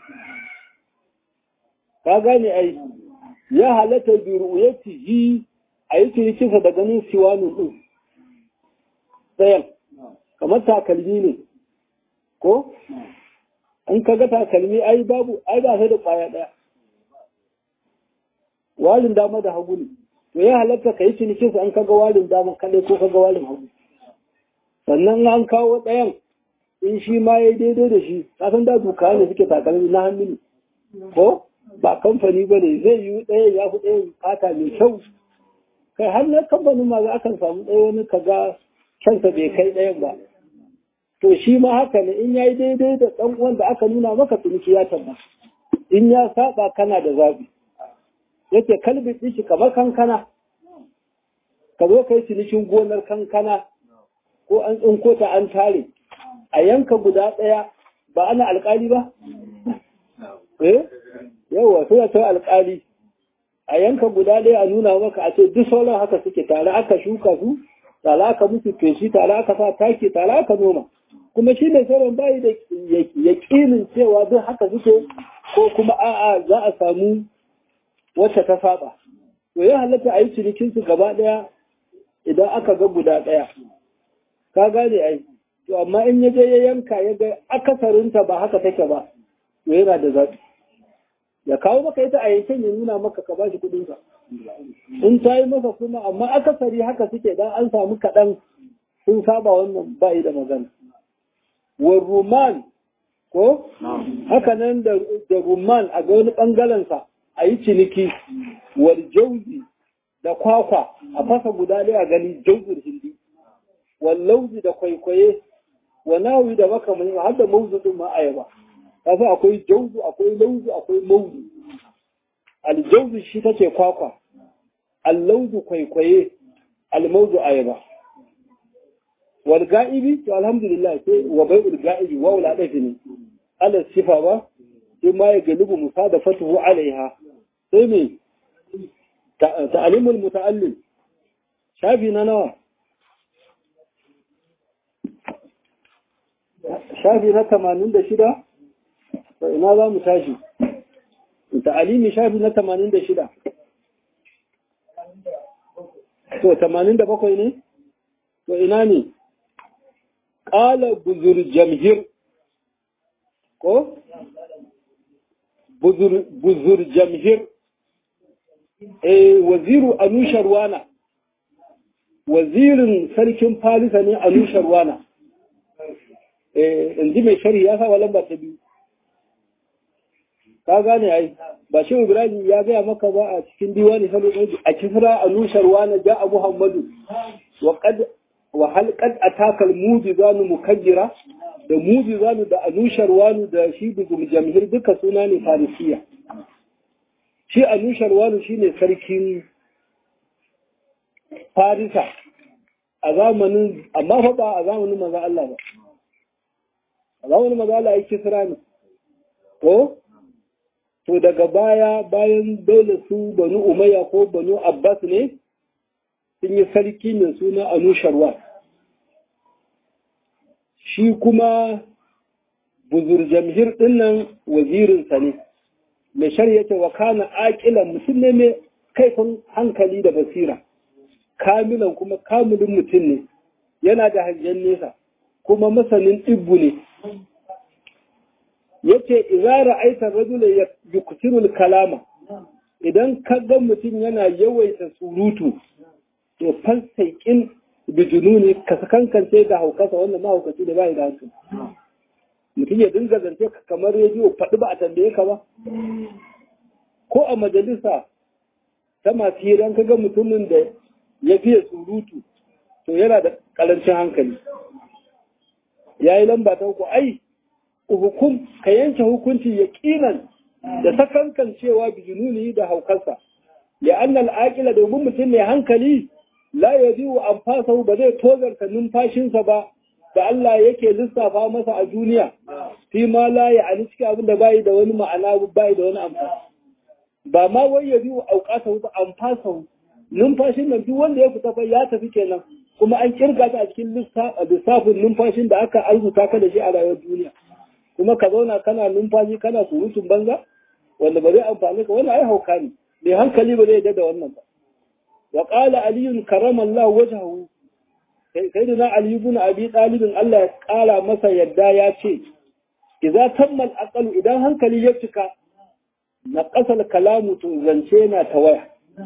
ka gane ai ya halatta bi ru'yatihi ayi cinikinsa da ganin siwanu din ɗayan kamar takalmi ne ko in ka ga takalmi ai ba sai da ƙwaya ɗaya walin dama da hagu ne to ya halatta ka yi cinikinsa an kaga walin dama kaɗai ko kaga walin hagu sannan an kawo ɗayan in shi ma ya daidai da shi kasan da duka ne suke takalmi na hannu ne ko ba kamfani ba ne zai yi ɗaya ya fi ɗaya fata mai kyau kai har na kamfanin ma za akan samu ɗaya wani kaga kansa bai kai ɗayan ba to shi ma haka ne in ya yi daidai da ɗan uwan da aka nuna maka ciniki ya tabbata in ya saba kana da zaɓi yake kalbi ɗiki kamar kankana ka zo ka yi cinikin gonar kankana ko an tsinko ta an tare a yanka guda ɗaya ba ana alƙali ba yawa suna ta alƙali a yanka guda ɗaya a nuna maka a ce duk sauran haka suke tare aka shuka su tare aka musu feshi tare aka sa taki tare aka noma kuma shi ne sauran bayi da yaƙinin cewa duk haka suke ko kuma a'a za a samu wacce ta saba to ya halatta a yi cinikin su gaba ɗaya idan aka ga guda ɗaya ka gane ai to amma in ya je ya yanka ya ga akasarinta ba haka take ba to yana da zaɓi ya kawo maka ita a yankin ya nuna maka ka bashi kuɗinka in ta yi maka kuma amma akasari haka suke dan an samu kaɗan sun saba wannan ba yi da magana wa ruman ko haka nan da ruman a ga wani ɓangarensa a yi ciniki wal jauzi da kwakwa a fasa guda ɗaya gani jauzur hindi wal lauzi da kwaikwaye wa nawi da makamanci har da mawzu din ma ayaba kasa akwai jauzu akwai lauzu akwai mawzu al jauzu shi tace kwakwa al lauzu kwaikwaye al mawzu ayaba wal ga'ibi to alhamdulillah sai wa bai'ul ga'ibi wa wala dafini ala sifa ba sai ma ya galibu musadafatuhu alaiha sai me ta'limul muta'allim shafi na nawa shafi na 86 to ina za mu tashi ta'alimi shafi na 86 to 87 ne to ina ne qala buzur jamhir ko buzur jamhir waziru anusharwana wazirin sarkin Farisa ne anusharwana inji mai sharhi ya sa lamba ta biyu ka gane ai ba shi Ibrahim ya gaya maka ba a cikin diwani sallallahu a kisra anusharwana ja'a Muhammadu wa hal qad ataka al-mujizanu mukaddira da mujizanu da anusharwanu da shi buzul jamhir duka suna ne farisiya shi anusharwanu shine sarkin Farisa a zamanin amma fa ba a zamanin manzo Allah ba a zamanin manzo Allah yake kisra ne to daga baya bayan dole su banu umayya ko banu abbas ne sun yi sarki mai suna anusharwan shi kuma buzur jamhir dinnan wazirinsa ne mai shari'a ce wa kana aqilan mutum ne mai kaifin hankali da basira kamilan kuma kamilin mutum ne yana da hangen nesa kuma masanin ɗibbu ne yace idza ra'aita rajula yuksiru kalama idan ka ga mutum yana yawaita surutu to fasaikin bijununi ka kankance da haukasa wannan mahaukaci da bai da hankali mutum ya dinga zance kamar rediyo faɗi ba a tambaye ka ba ko a majalisa ta masu hiran ka ga mutumin da ya fiye surutu to yana da ƙarancin hankali ya yi lamba ta uku ai hukum ka yanke hukunci yaqinan da sakankan cewa bijununi da haukarsa ya annal aqila domin mutum mai hankali la yadiu anfasahu ba zai tozarta numfashinsa ba da Allah yake lissafa masa a duniya fi ma la ya'ani cikin abin da bai da wani ma'ana bai da wani amfani ba ma wai yadiu auqatahu ba anfasahu numfashin nan duk wanda ya fita fa ya tafi kenan kuma an kirga ta a cikin lissafin numfashin da aka arzuta ka da shi a rayuwar duniya kuma ka zauna kana numfashi kana surutun banza wanda ba zai amfani ka wannan ai hauka ne mai hankali ba zai yarda da wannan ba wa qala ali karamallahu wajhahu sayyidina ali ibn abi talib Allah ya kara masa yadda ya ce idza tammal aqalu idan hankali ya cika na qasal kalamu to zance na tawaya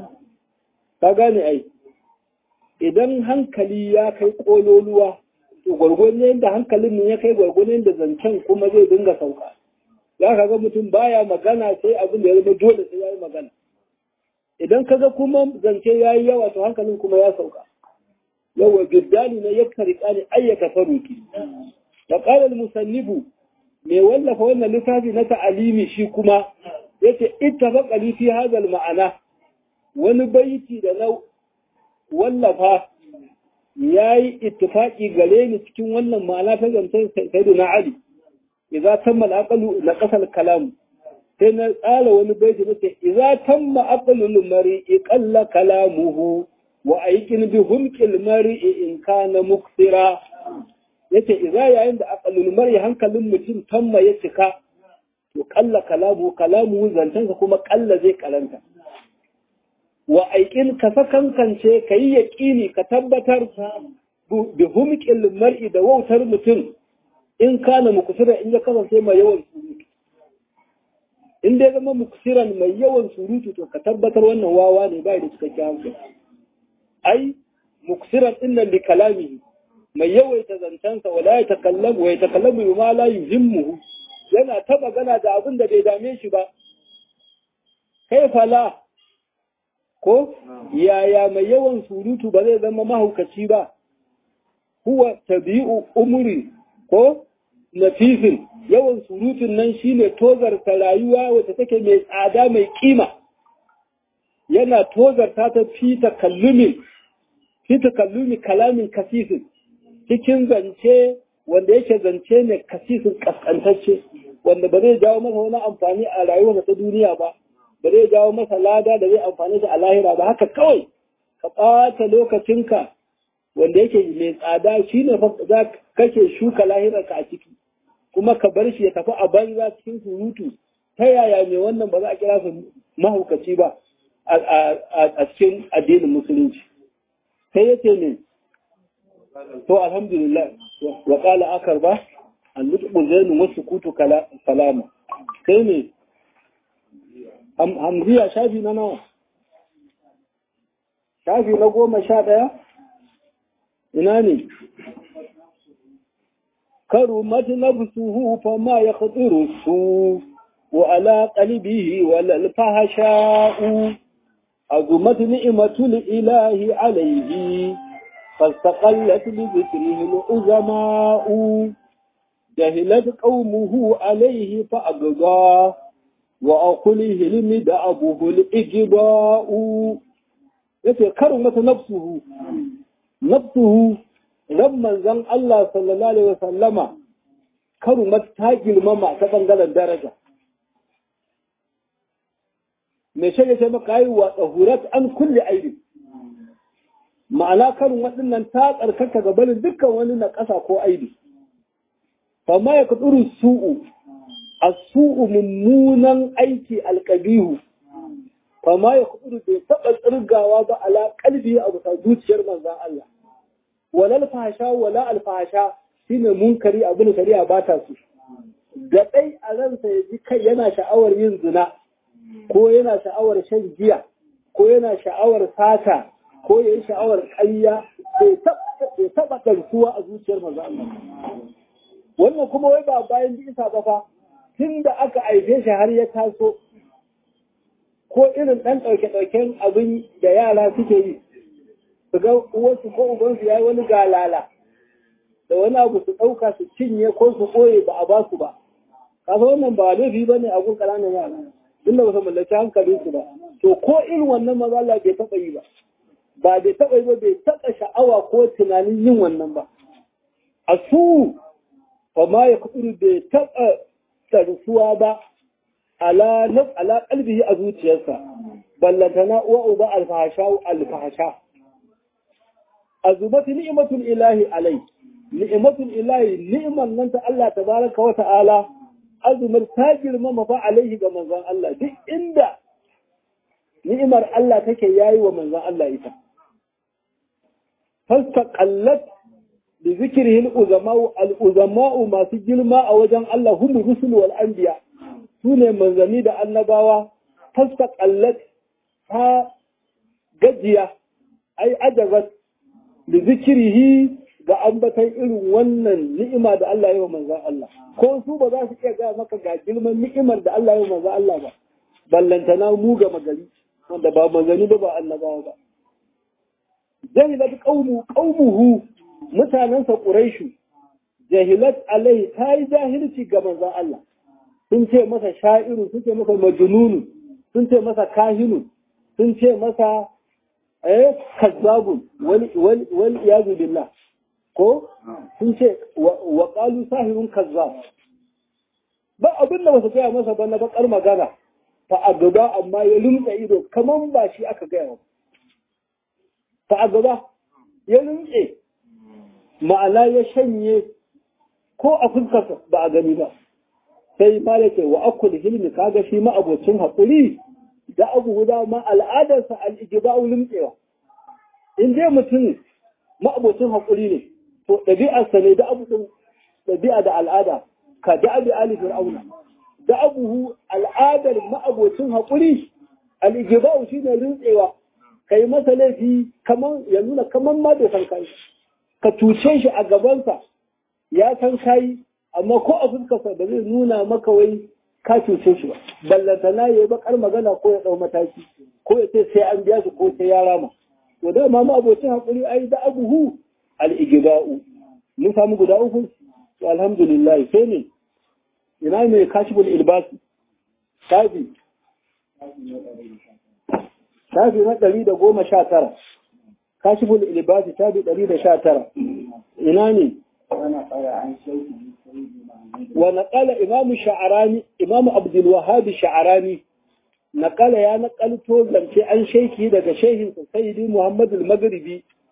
ka gane ai idan hankali ya kai kololuwa to gwargwadon yadda hankalin ne ya kai gwargwadon yadda zancen kuma zai dinga sauka za ka ga mutum baya magana sai abin da ya zama dole sai ya yi magana idan ka ga kuma zance ya yi yawa to hankalin kuma ya sauka yawa girdani na yakka riƙani ayyaka faruki da ƙalar musannifu mai wallafa wannan littafi na ta'alimi shi kuma yace ittafaqa li fi hadha ma'ana wani baiti da na wallafa ya yi ittifaki gare ni cikin wannan ma'ana ta zancen sayyidina Ali idza tamma al-aqlu na qasal kalam sai na tsara wani baiti nace idza tamma aqlu al-mar'i qalla kalamuhu wa ayqin bi humqil mar'i in kana muksira yace idza yayin da aqlu al-mar'i hankalin mutum tamma ya cika to qalla kalamuhu zancensa kuma qalla zai karanta wa aikin ka sakankance ka yi yaƙini ka tabbatar bi humƙin mar'i da wautar mutum in kana mukusira in ya kasance mai yawan surutu in dai zama mukusiran mai yawan surutu to ka tabbatar wannan wawa ne bai da cikakken hankali ai mukusiran innan li kalamihi mai yawaita zancensa wala ya takallamu wa ya takallamu bima la yuhimmuhu yana ta magana da abin da bai dame shi ba kai fala ko yaya mai yawan surutu ba zai zama mahaukaci ba huwa tabi'u umri ko nafifin yawan surutun nan shine tozarta rayuwa wacce take mai tsada mai kima yana tozarta ta fi takallumi kalamin kasifin cikin zance wanda yake zance ne kasifin kaskantacce wanda ba zai jawo masa wani amfani a rayuwarsa ta duniya ba ba zai jawo masa lada da zai amfani da a lahira ba haka kawai ka ɓata lokacinka wanda yake mai tsada shine fa za kake shuka lahirarka a ciki kuma ka bar shi ya tafi a banza cikin surutu, ta yaya mai wannan ba za a kira su mahaukaci ba a cikin addinin musulunci. Sai yace ne to alhamdulillah wa qala akar ba an-nutqu zainu wa sukutu kalama. Sai ne hamziya shafi na nawa? Shafi na 11. ina ne? كرمت نفسه فما يخطر السوء وعلى قلبه ولا الفحشاء عظمت نعمة الإله عليه فاستقلت بذكره العظماء جهلت قومه عليه فأبغى وأقله المدعبه الإجباء كرمت نفسه ran manzon Allah sallallahu alaihi wasallama karumat ta girmama ta bangaren daraja. Me shi ya ce maka yi wa tsahurat an kulle aibi. Ma'ana karin waɗannan ta tsarkaka ga barin dukkan wani na ƙasa ko aibi. Fama ya kuduru su'u, a su'u mummunan aiki alƙabihu. Fama ya kuduru bai taɓa tsirgawa ba ala ƙalbi a bisa zuciyar manzon Allah. Wala alfahasha wala alfahasha shine munkari abin shari'a ba ta su. Da dai a ransa ya ji kai yana sha'awar yin zina ko yana sha'awar shan giya ko yana sha'awar sata ko yayin sha'awar ƙarya bai taɓa ɗarsuwa a zuciyar manzo Allah. Wannan kuma wai ba bayan bisa ba fa tunda aka aife shi har ya taso ko irin ɗan ɗauke-ɗauken abin da yara suke yi. Su ga uwarsu ko ubansu ya yi wani galala da wani abu su ɗauka su cinye ko su ɓoye ba a ba su ba. Kasa wannan ba laifi ba ne a gun ƙananan yara, inda ba su mallaki hankalinsu ba. To ko irin wannan maza Allah bai taɓa yi ba. Ba bai taɓa yi ba bai taɓa sha'awa ko tunanin yin wannan ba. A su ba ma ya kuɗi bai taɓa tarsuwa ba ala ƙalbihi a zuciyarsa. Ballantana uwa uba alfahasha. azubati ni'matul ilahi alai ni'matul ilahi ni'man nan ta Allah tabaraka wa ta'ala azumar ta girmama fa alaihi ga manzon Allah duk inda ni'imar Allah take yayi wa manzon Allah ita fastaqallat bi zikrihi al-uzama'u masu girma a wajen Allah hum rusul wal anbiya sune manzanni da annabawa fastaqallat ta gajiya ai ajabat da zikirihi ga ambatan irin wannan ni'ima da Allah ya yi wa manzan Allah. Ko su ba za su iya gaya maka ga girman ni'imar da Allah ya yi wa manzan Allah ba, ballantana mu ga magari, wanda ba manzani ba annabawa ba. Jahilat qaumuhu mutanensa Quraishu, jahilat alai ta yi jahilci ga manzan Allah. Sun ce masa sha'iru, sun ce masa majnunu, sun ce masa kahinu, sun ce masa kazzabun wal iyazu billah ko sun ce wa qalu sahirun kazzab ba abin da wasu gaya masa ba na bakar magana fa agaba amma ya lumtsa ido kaman ba shi aka gaya ba fa agaba ya lumtse ma'ana ya shanye ko a fuskarsa ba a gani ba sai malaka wa akul hilmi kaga shi ma abocin hakuri da abu guda ma al'adarsa al'ijiba'u limtsewa. In dai mutum ma'abocin haƙuri ne, to ɗabi'arsa ne da abu ɗin ɗabi'a da al'ada, ka da abi ali fir'auna. Da abuhu al'adar ma'abocin haƙuri, al'ijiba'u shi ne limtsewa, ka yi masa laifi ya nuna kaman ma bai san kai. Ka cuce shi a gabansa, ya san kai, amma ko a fuskarsa da zai nuna maka wai ka cuce shi ba ballantana ya yi bakar magana ko ya ɗau mataki ko ya ce sai an biya shi ko sai ya rama to da ma abocin haƙuri ai da abuhu al-ijba'u mun samu guda uku to alhamdulillah sai ne ina mai kashiful ilbasi tafi na 119 kashiful ilbasi tafi 119 ina ne ونقل إمام الشعراني إمام عبد الوهاب الشعراني نقل يا نقل توزن في عن شيخه دقى شيخ سيدي محمد المغربي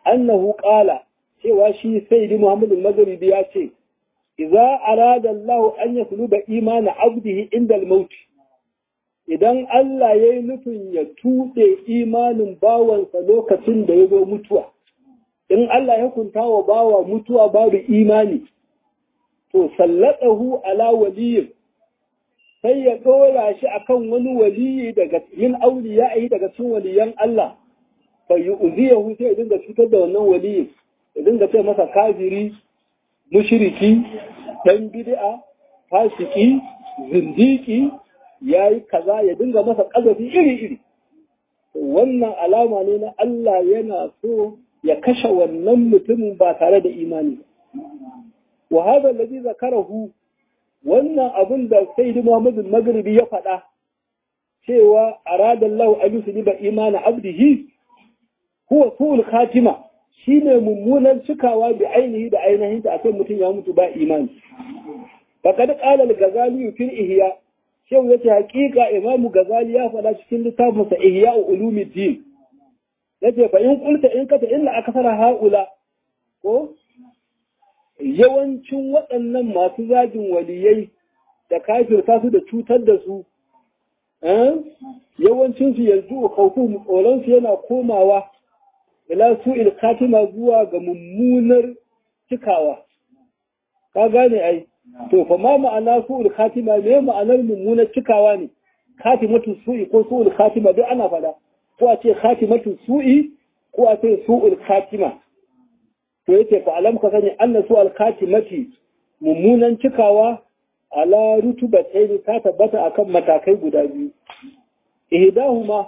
annahu qala cewa shi sayyidi Muhammad al-Maghribi ya ce idza arada Allah an yasluba imana abdihi inda al-maut idan Allah yayi nufin ya tude imanin bawansa lokacin da ya zo mutuwa in Allah ya kunta wa bawa mutuwa babu imani to sallatahu ala waliyyin sai ya dora shi akan wani waliyi daga min auliya'i daga cikin waliyan Allah fa yu'ziyahu sai ya dinga cutar da wannan waliyi ya dinga ce masa kafiri mushriki dan bid'a fasiki zindiki yayi kaza ya dinga masa kazafi iri-iri wannan alama ne na Allah yana so ya kashe wannan mutumin ba tare da imani wa hada alladhi zakarahu wannan abin da sayyidi Muhammad al-Maghribi ya faɗa cewa arada Allah an yusliba imana abdihi huwa su'ul khatima shine mummunan cikawa bi ainihi da ainihin ta akan mutum ya mutu ba imani faqad qala al-Ghazali fil Ihya shehu yace hakika Imam Ghazali ya faɗa cikin littafinsa Ihya Ulumuddin yace fa in qulta in kata illa akthara haula ko yawancin waɗannan masu zagin waliyai da kafirta su da cutar da su yawancin su yanzu kautu tsoron su yana komawa ila su'il khatima zuwa ga mummunar cikawa ka gane ai to fa ma ma'ana su'il khatima me ma'anar mummunar cikawa ne khatimatu su'i ko su'il khatima duk ana fada ko a ce khatimatu su'i ko a ce su'ul khatima to yace fa alam ka sani anna su'ul khatimati mummunan cikawa ala rutubatayn ta tabbata akan matakai guda biyu ihdahuma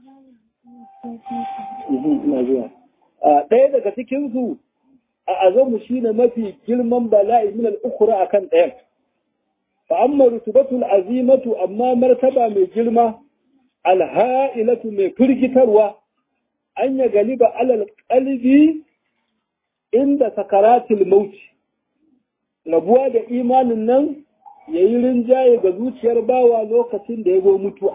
ɗaya daga cikin su a azamu shine mafi girman bala'i min al-ukhra akan ɗayan fa amma rutubatul azimatu amma martaba mai girma alha'ilatu mai firgitarwa an ya galiba alal qalbi inda sakaratul maut rabuwa da imanin nan yayi rinjaye ga zuciyar bawa lokacin da ya zo mutuwa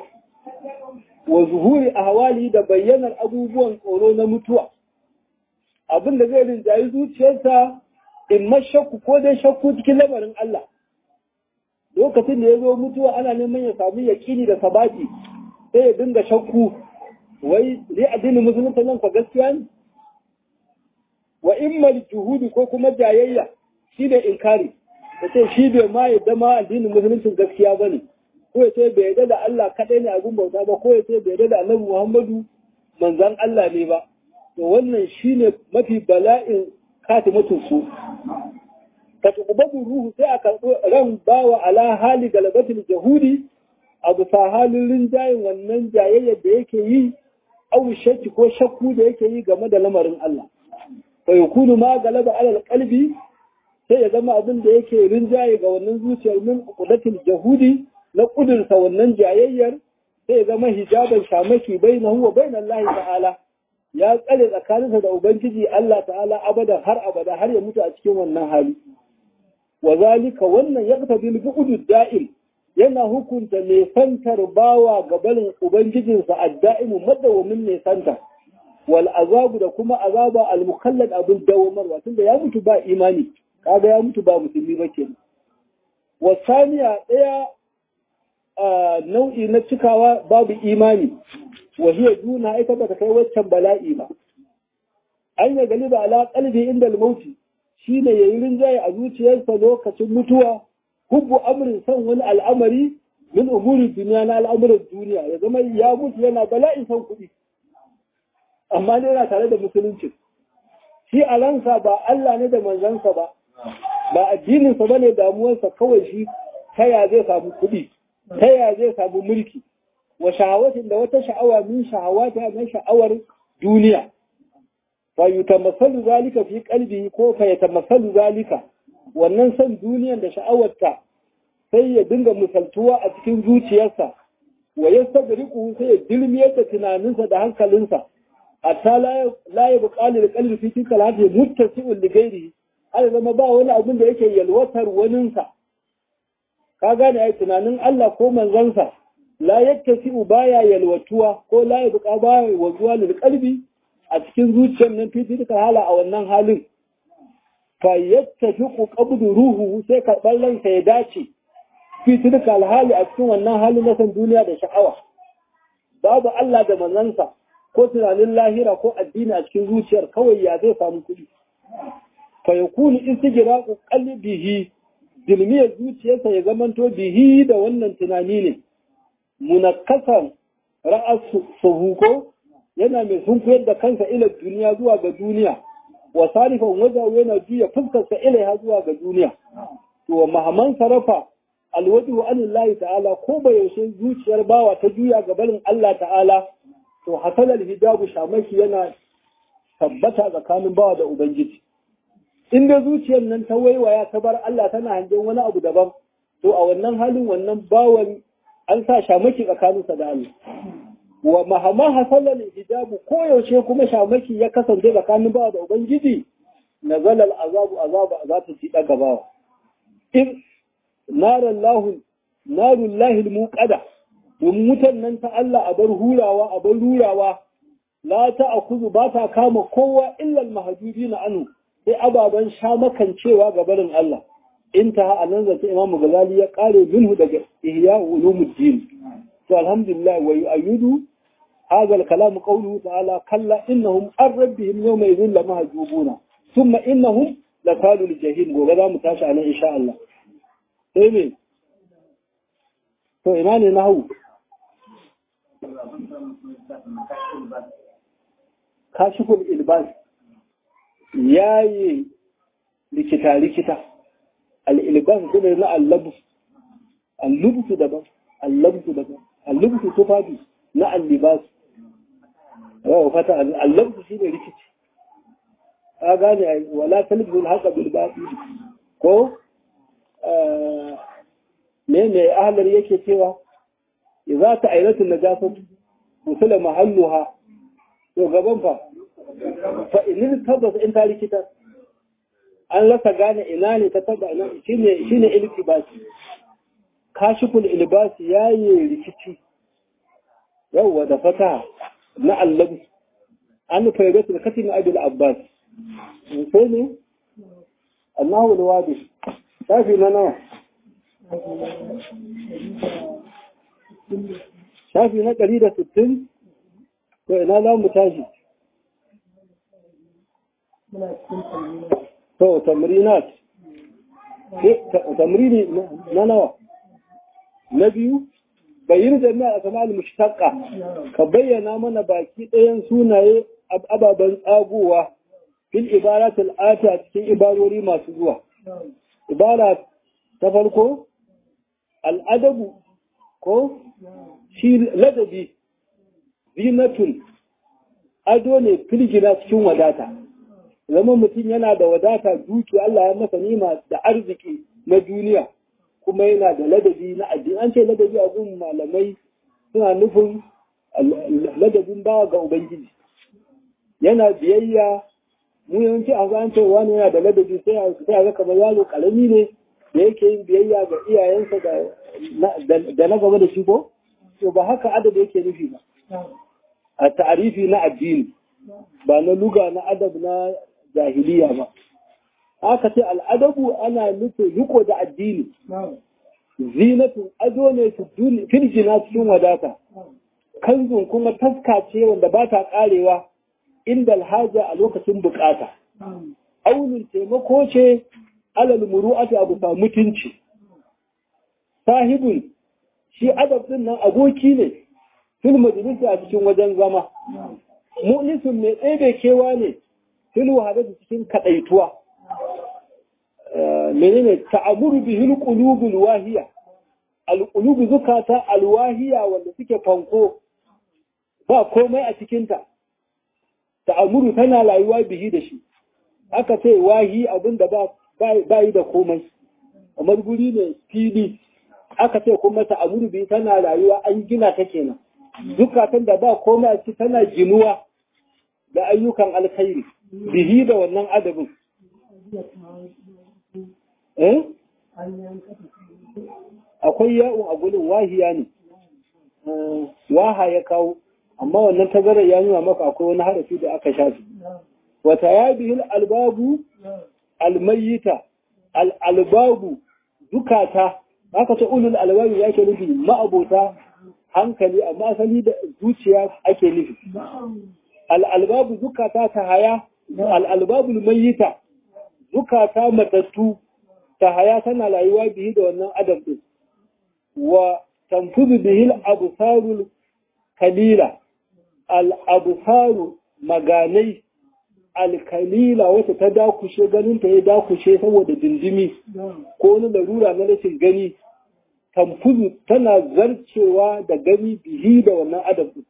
wa zuhuri ahwali da bayyanar abubuwan tsoro na mutuwa abin da zai rinjayi zuciyarsa in mashakku ko dai shakku cikin lamarin Allah lokacin da ya zo mutuwa ana neman ya samu yaƙini da sabati sai ya dinga shakku wai dai addinin musulunci nan fa gaskiya ne wa immal juhudi ko kuma jayayya shi da inkari yace shi bai ma yadda ma addinin musulunci gaskiya bane ko yace bai yadda da Allah kadai ne abun bauta ba ko yace bai yadda da Annabi Muhammadu manzon Allah ne ba to wannan shine mafi bala'in katimatu su fatubadu ruhu sai aka ran bawa ala hali galabatul jahudi abu sa halin rinjayin wannan jayayyar da yake yi au shakki ko shakku da yake yi game da lamarin Allah fa yakunu ma galaba ala alqalbi sai ya zama abin da yake rinjaye ga wannan zuciyar min qudatil jahudi na kudurta wannan jayayyar sai ya zama hijaban shamaki bainahu wa bainal lahi ta'ala ya tsare tsakaninsa da ubangiji Allah ta'ala abadan har abada har ya mutu a cikin wannan hali wa zalika wannan yaqtadi al-bu'd da'im yana hukunta nesantar bawa gabanin ubangijinsa adda'imu madawamin nesanta wal azabu da kuma azaba al-mukallad abin dawamarwa tunda ya mutu ba imani kaga ya mutu ba musulmi ba kenan wasaniya daya nau'i na cikawa babu imani wa hiya duna ita ba ta kai waccan bala'i ba an ya galiba ala qalbi inda al-mauti shine yayin rinjaye a zuciyarsa lokacin mutuwa hubbu amrin san wani al'amari min umuri duniya na al'amuran duniya ya zama ya mutu yana bala'in san kuɗi amma ne yana tare da musulunci shi a ransa ba Allah ne da manzansa ba ba addininsa bane damuwarsa kawai shi ta ya zai samu kuɗi ta ya zai samu mulki wa shahawatin da wata sha'awa min shahawata na sha'awar duniya fa yutamassalu zalika fi qalbihi ko fa yatamassalu zalika wannan san duniyan da sha'awarta sai ya dinga misaltuwa a cikin zuciyarsa wa yastagriqu sai ya dilmiyar da tunaninsa da hankalinsa hatta la yabqa lil qalbi fi tilka al-hadi muttasi'un li ghairihi har zama ba wani abin da yake yalwatar waninsa ka gane ai tunanin Allah ko manzansa la yattasi'u baya yalwatuwa ko la yabqa baya wazuwa lil qalbi a cikin zuciyar nan fitilka hala a wannan halin fa yattafiqu qabdu ruhu sai karɓar ransa ya dace fitilka alhali a cikin wannan halin na san duniya da sha'awa babu Allah da manzansa ko tunanin lahira ko addini a cikin zuciyar kawai ya zai samu kuɗi fa yakunu istigraqu qalbihi dilmiyar zuciyarsa ya zamanto bihi da wannan tunani ne munakkasan ra'asuhu ko yana mai sunkuyar da kansa ila duniya zuwa ga duniya wa sarifan wajahu yana juya fuskarsa ilaiha zuwa ga duniya to mahaman sarafa alwajhu anillahi ta'ala ko ba yaushe zuciyar bawa ta juya ga barin Allah ta'ala to hasalal hijabu shamaki yana tabbata tsakanin bawa da ubangiji inda zuciyar nan ta waiwaya ta bar Allah tana hangen wani abu daban to a wannan halin wannan bawan an sa shamaki tsakaninsa da Allah wa mahama hasalal hijabu ko yaushe kuma shamaki ya kasance tsakanin bawa da ubangiji nazalal azabu za ta ci daga bawa in narullahi almuqada mutan nan ta Allah a bar hurawa a bar rurawa la ta'khudhu ba ta kama kowa illa almahjubina anhu sai ababan shamakancewa ga barin Allah intaha anan zata Imam Ghazali ya kare minhu daga Ihya Ulumuddin to alhamdulillah wa yu'ayyidu hadha al-kalam qawluhu ta'ala kalla innahum an rabbihim yawma idhin lamahjubuna thumma innahum lakalu al-jahim gobe za mu tashi anan insha Allah sai me to ina ne nahu kashiful ilbas yayi likita al-ilbas kuma na al-labs daban al-labs tufafi na al-libas wa fata al-labs shine rikici a gane wala talbul haqa bil batil ko me ahlar yake cewa idza ta'aylatu najasatu musala mahalluha to gaban fa in tabbas in ta likita an rasa gane ina ne ta taba ina shine iltibasi kashiful ilbasi yayi rikici yawa da fata na allabi an fayyatu katin abul abbas sai ne Allahu alwadi shafi na nawa shafi na 160 to ina za mu tashi to tamrinat tamrini na nawa na biyu bayyana jami'a kamal mushtaqqa ka bayyana mana baki ɗayan sunaye ababen tsagowa fil ibaratul ati a cikin ibarori masu zuwa ibara ta farko al'adabu ko shi ladabi zinatun ado ne filgina cikin wadata zama mutum yana da wadata duki Allah ya masa nima da arziki na duniya kuma yana da ladabi na addini an ce ladabi a gun malamai suna nufin ladabin bawa ga ubangiji yana biyayya mu yawanci an ce wani yana da ladabi sai a ga kamar yaro karami ne da yake yin biyayya ga iyayensa da na gaba da shi ko to ba haka adab yake nufi ba a ta'arifi na addini ba na luga na adab na jahiliya ba aka ce al'adabu ana nufin riko da addini zinatun ado ne firjina cikin wadata kanzun kuma taska ce wanda ba ta karewa inda alhaja a lokacin bukata aunin taimako ce alal muru'ati abu fa mutunci sahibun shi adab din nan aboki ne fil majalisa a cikin wajen zama mu'nisun mai tsaye kewa ne fil wahadati cikin kadaituwa menene ta'amuru bihil qulubul wahiya alqulubu zukata alwahiya wanda suke fanko ba komai a cikin ta ta'amuru tana rayuwa bihi da shi aka ce wahi abinda ba yi da komai kamar guri ne fili aka ce kuma ta'amuru bihi tana rayuwa an gina ta kenan zukatan da ba komai a cikin tana ginuwa da ayyukan alkhairi bihi da wannan adabin akwai ya'un a gudun wahiya ne waha ya kawo amma wannan tazarar ya nuna maka akwai wani harafi da aka shafi wata ya bihil albabu almayyita albabu zukata haka ta ulul albabu ya ke nufi ma'abota hankali amma asali da zuciya ake nufi al'albabu zukata ta haya al'albabu mayyita zukata matattu ta haya tana rayuwa bihi da wannan adam din wa tanfuzu bihi al-absarul kalila al-absaru maganai al-kalila wata ta dakushe ganin ta ya dakushe saboda dindimi ko wani larura na rashin gani tanfuzu tana zarcewa da gani bihi da wannan adam din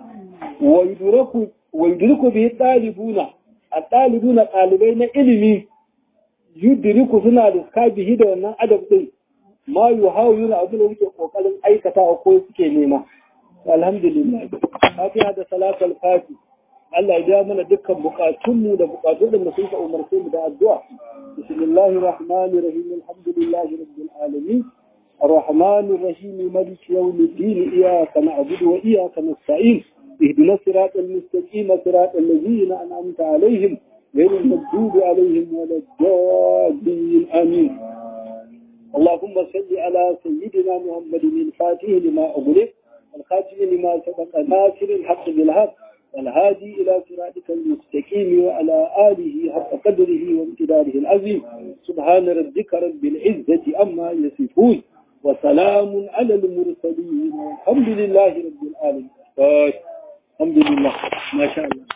wa yudriku bihi talibuna at-talibuna talibai na ilimi yudriku suna riska bihi da wannan adab din ma yuhawuna abin da suke kokarin aikatawa ko suke nema alhamdulillah fatiha da salatul fati Allah ya ja mana dukkan bukatunmu da bukatun da suka umarce mu da addu'a bismillahir rahmanir rahim alhamdulillahi rabbil alamin الرحمن الرحيم مالك يوم الدين إياك نعبد وإياك نستعين اهدنا الصراط المستقيم صراط الذين أنعمت عليهم غير المغضوب عليهم ولا الضالين آمين اللهم صل على سيدنا محمد الفاتح لما أغلق الخاتم لما سبق ناصر الحق بالحق والهادي إلى صراطك المستقيم وعلى آله حق قدره وامتداره العظيم سبحان ربك رب العزة أما يصفون وسلام على المرسلين والحمد لله رب العالمين الحمد لله ما شاء الله